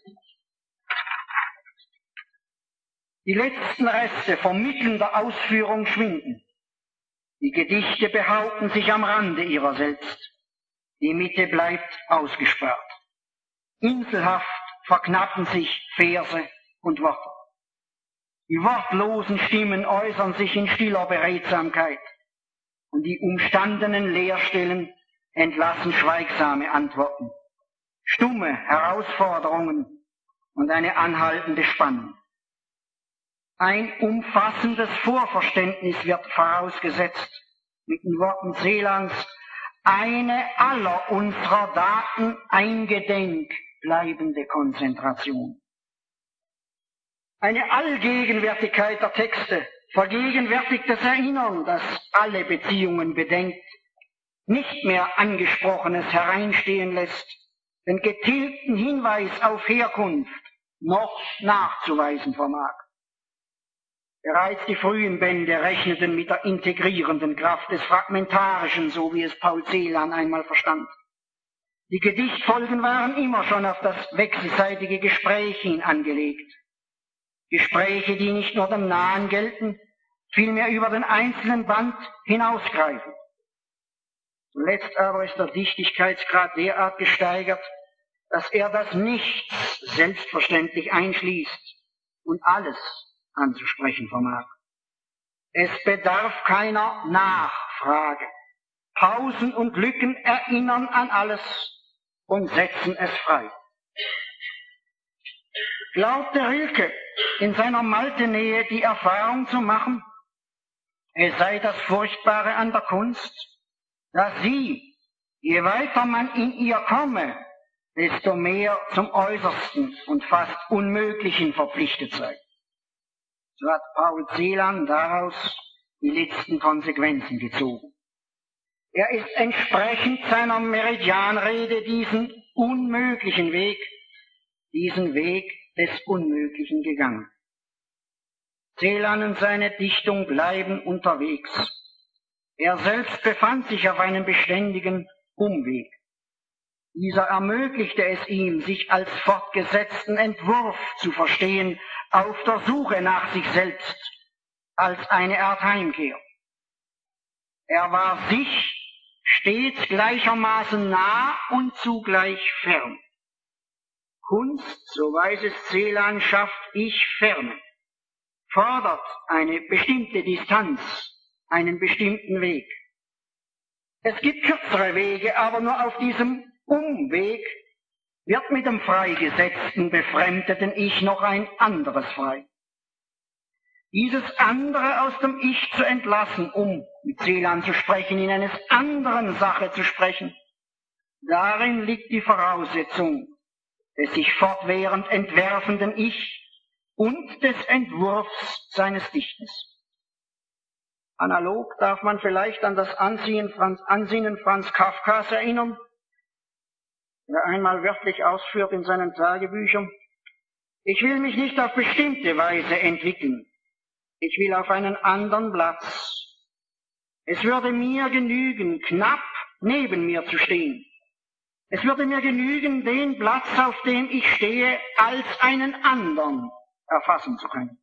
Die letzten Reste vermittelnder Ausführung schwinden. Die Gedichte behaupten sich am Rande ihrer selbst. Die Mitte bleibt ausgespart. Inselhaft verknappen sich Verse und Worte. Die wortlosen Stimmen äußern sich in stiller Beredsamkeit und die umstandenen Leerstellen entlassen schweigsame Antworten, stumme Herausforderungen und eine anhaltende Spannung. Ein umfassendes Vorverständnis wird vorausgesetzt, mit den Worten Celans, eine aller unserer Daten eingedenk bleibende Konzentration. Eine Allgegenwärtigkeit der Texte, vergegenwärtigtes Erinnern, das alle Beziehungen bedenkt, nicht mehr Angesprochenes hereinstehen lässt, den getilgten Hinweis auf Herkunft noch nachzuweisen vermag. Bereits die frühen Bände rechneten mit der integrierenden Kraft des Fragmentarischen, so wie es Paul Celan einmal verstand. Die Gedichtfolgen waren immer schon auf das wechselseitige Gespräch hin angelegt. Gespräche, die nicht nur dem Nahen gelten, vielmehr über den einzelnen Band hinausgreifen. Zuletzt aber ist der Dichtigkeitsgrad derart gesteigert, dass er das Nichts selbstverständlich einschließt und alles anzusprechen vermag. Es bedarf keiner Nachfrage. Pausen und Lücken erinnern an alles und setzen es frei. Glaubte Rilke in seiner Malte-Nähe die Erfahrung zu machen, es sei das Furchtbare an der Kunst, dass sie, je weiter man in ihr komme, desto mehr zum Äußersten und fast Unmöglichen verpflichtet sei. So hat Paul Celan daraus die letzten Konsequenzen gezogen. Er ist entsprechend seiner Meridianrede diesen unmöglichen Weg, diesen Weg des Unmöglichen gegangen. Celan und seine Dichtung bleiben unterwegs. Er selbst befand sich auf einem beständigen Umweg. Dieser ermöglichte es ihm, sich als fortgesetzten Entwurf zu verstehen, auf der Suche nach sich selbst, als eine Art Heimkehr. Er war sich stets gleichermaßen nah und zugleich fern. Kunst, so weiß es Celan, schafft ich Ferne, fordert eine bestimmte Distanz, einen bestimmten Weg. Es gibt kürzere Wege, aber nur auf diesem Umweg wird mit dem freigesetzten, befremdeten Ich noch ein anderes frei. Dieses andere aus dem Ich zu entlassen, um, mit Celan zu sprechen, in eines anderen Sache zu sprechen, darin liegt die Voraussetzung des sich fortwährend entwerfenden Ich und des Entwurfs seines Dichtens. Analog darf man vielleicht an das Ansinnen Franz, Ansinnen Franz Kafkas erinnern, der einmal wörtlich ausführt in seinen Tagebüchern, ich will mich nicht auf bestimmte Weise entwickeln, ich will auf einen anderen Platz. Es würde mir genügen, knapp neben mir zu stehen. Es würde mir genügen, den Platz, auf dem ich stehe, als einen anderen, erfassen zu können.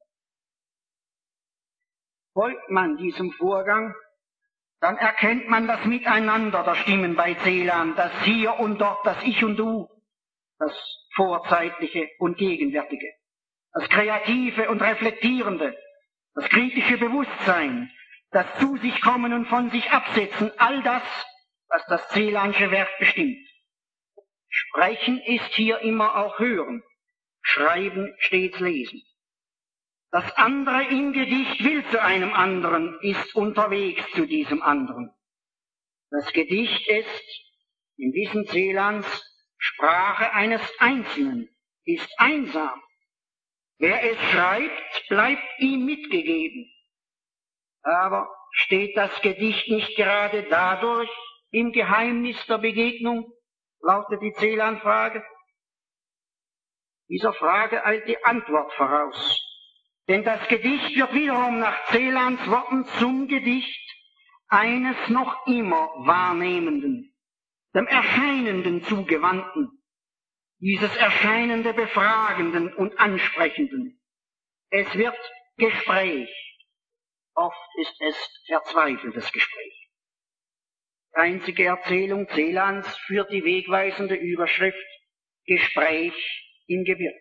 Folgt man diesem Vorgang, dann erkennt man das Miteinander der Stimmen bei Celan, das Hier und Dort, das Ich und Du, das Vorzeitliche und Gegenwärtige, das Kreative und Reflektierende, das kritische Bewusstsein, das Zu sich kommen und von sich absetzen, all das, was das Celansche Werk bestimmt. Sprechen ist hier immer auch Hören, Schreiben stets Lesen. Das andere im Gedicht will zu einem anderen, ist unterwegs zu diesem anderen. Das Gedicht ist, im Wissen Celans, Sprache eines Einzelnen, ist einsam. Wer es schreibt, bleibt ihm mitgegeben. Aber steht das Gedicht nicht gerade dadurch im Geheimnis der Begegnung, lautet die Celan-Frage. Dieser Frage eilt die Antwort voraus. Denn das Gedicht wird wiederum nach Celans Worten zum Gedicht eines noch immer Wahrnehmenden, dem Erscheinenden zugewandten, dieses Erscheinende Befragenden und Ansprechenden. Es wird Gespräch. Oft ist es verzweifeltes Gespräch. Die einzige Erzählung Celans führt die wegweisende Überschrift Gespräch im Gebirge.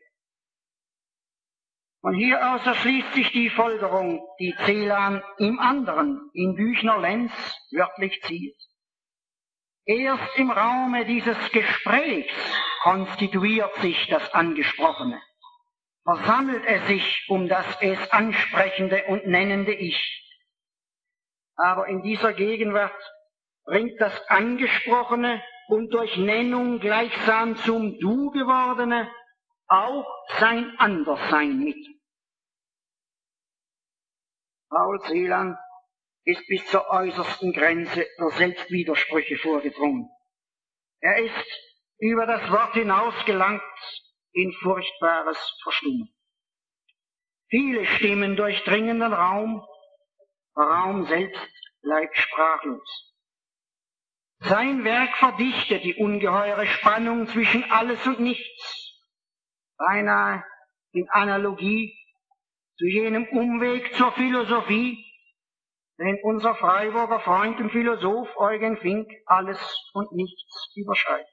Von hier aus erschließt sich die Folgerung, die Celan im anderen, in Büchner-Lenz, wörtlich zieht. Erst im Raume dieses Gesprächs konstituiert sich das Angesprochene, versammelt es sich um das es ansprechende und nennende Ich. Aber in dieser Gegenwart bringt das Angesprochene und durch Nennung gleichsam zum Du gewordene auch sein Anderssein mit. Paul Celan ist bis zur äußersten Grenze der Selbstwidersprüche vorgedrungen. Er ist über das Wort hinaus gelangt in furchtbares Verstummen. Viele Stimmen durchdringen den Raum, der Raum selbst bleibt sprachlos. Sein Werk verdichtet die ungeheure Spannung zwischen alles und nichts, beinahe in Analogie zu jenem Umweg zur Philosophie, den unser Freiburger Freund und Philosoph Eugen Fink alles und nichts überschreibt.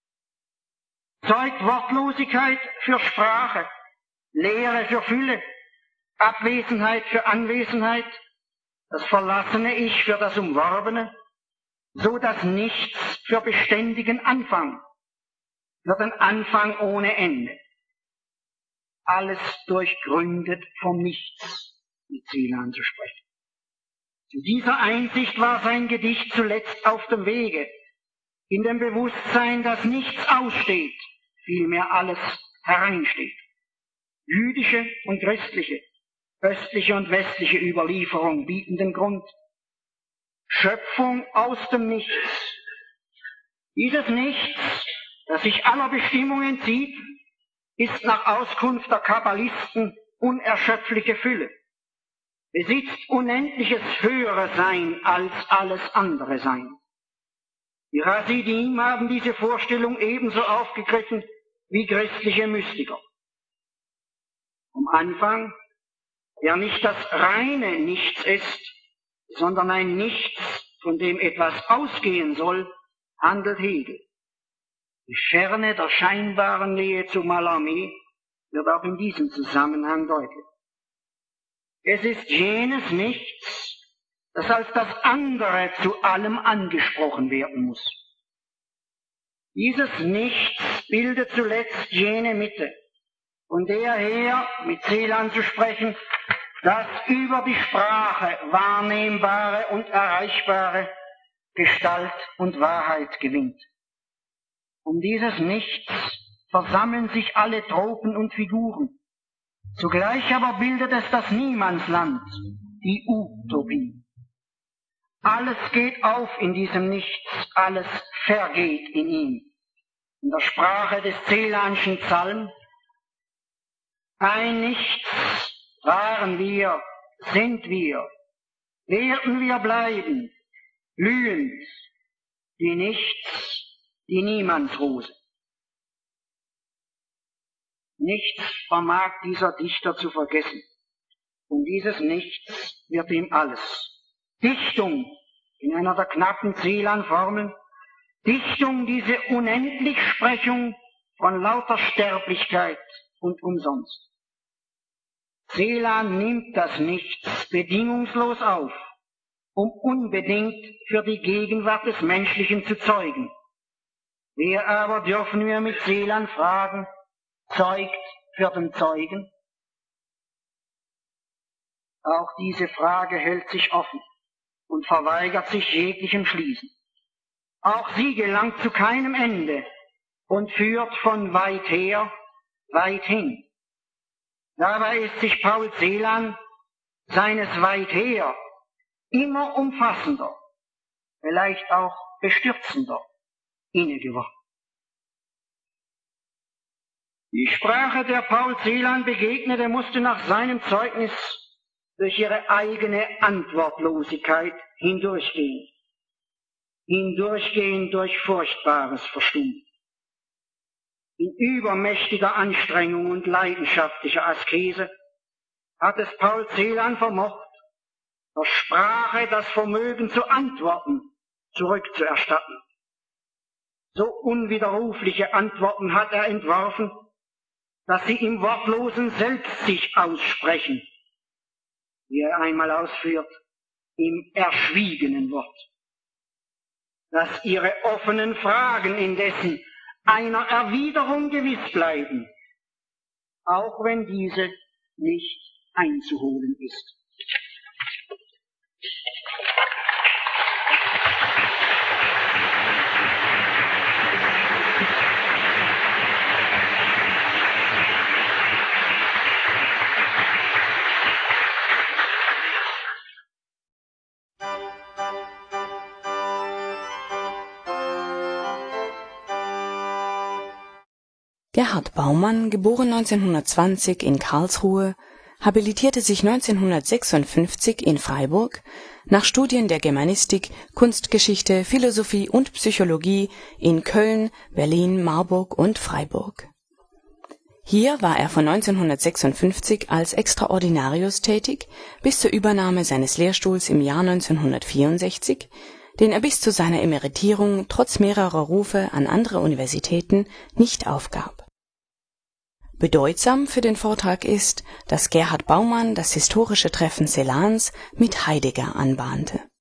Zeugt Wortlosigkeit für Sprache, Leere für Fülle, Abwesenheit für Anwesenheit, das verlassene Ich für das Umworbene, so das Nichts für beständigen Anfang, für den Anfang ohne Ende. Alles durchgründet vom Nichts, mit Celan zu sprechen. Zu dieser Einsicht war sein Gedicht zuletzt auf dem Wege, in dem Bewusstsein, dass nichts aussteht, vielmehr alles hereinsteht. Jüdische und christliche, östliche und westliche Überlieferung bieten den Grund. Schöpfung aus dem Nichts. Dieses Nichts, das sich aller Bestimmung entzieht, ist nach Auskunft der Kabbalisten unerschöpfliche Fülle, besitzt unendliches höhere Sein als alles andere Sein. Die Hasidim haben diese Vorstellung ebenso aufgegriffen wie christliche Mystiker. Am Anfang, der nicht das reine Nichts ist, sondern ein Nichts, von dem etwas ausgehen soll, handelt Hegel. Die Ferne der scheinbaren Nähe zu Mallarmé wird auch in diesem Zusammenhang deutlich. Es ist jenes Nichts, das als das andere zu allem angesprochen werden muss. Dieses Nichts bildet zuletzt jene Mitte, von der her, mit Celan zu sprechen, das über die Sprache wahrnehmbare und erreichbare Gestalt und Wahrheit gewinnt. Um dieses Nichts versammeln sich alle Tropen und Figuren. Zugleich aber bildet es das Niemandsland, die Utopie. Alles geht auf in diesem Nichts, alles vergeht in ihm. In der Sprache des Celanschen Psalm: ein Nichts waren wir, sind wir, werden wir bleiben, blühend, die Nichts, die Niemandsrose. Nichts vermag dieser Dichter zu vergessen. Und dieses Nichts wird ihm alles. Dichtung in einer der knappen Celan-Formeln, Dichtung, diese Unendlichsprechung von lauter Sterblichkeit und umsonst. Celan nimmt das Nichts bedingungslos auf, um unbedingt für die Gegenwart des Menschlichen zu zeugen. Wer aber, dürfen wir mit Celan fragen, zeugt für den Zeugen? Auch diese Frage hält sich offen und verweigert sich jeglichem Schließen. Auch sie gelangt zu keinem Ende und führt von weit her weit hin. Dabei ist sich Paul Celan seines weit her immer umfassender, vielleicht auch bestürzender inne geworden. Die Sprache, der Paul Celan begegnete, musste nach seinem Zeugnis durch ihre eigene Antwortlosigkeit hindurchgehen. Hindurchgehen durch furchtbares Verstummen. In übermächtiger Anstrengung und leidenschaftlicher Askese hat es Paul Celan vermocht, der Sprache das Vermögen zu antworten zurückzuerstatten. So unwiderrufliche Antworten hat er entworfen, dass sie im Wortlosen selbst sich aussprechen, wie er einmal ausführt, im erschwiegenen Wort. Dass ihre offenen Fragen indessen einer Erwiderung gewiss bleiben, auch wenn diese nicht einzuholen ist. Gerhard Baumann, geboren neunzehnhundertzwanzig in Karlsruhe, habilitierte sich neunzehnhundertsechsundfünfzig in Freiburg nach Studien der Germanistik, Kunstgeschichte, Philosophie und Psychologie in Köln, Berlin, Marburg und Freiburg. Hier war er von neunzehnhundertsechsundfünfzig als Extraordinarius tätig bis zur Übernahme seines Lehrstuhls im Jahr neunzehnhundertvierundsechzig, den er bis zu seiner Emeritierung trotz mehrerer Rufe an andere Universitäten nicht aufgab. Bedeutsam für den Vortrag ist, dass Gerhard Baumann das historische Treffen Celans mit Heidegger anbahnte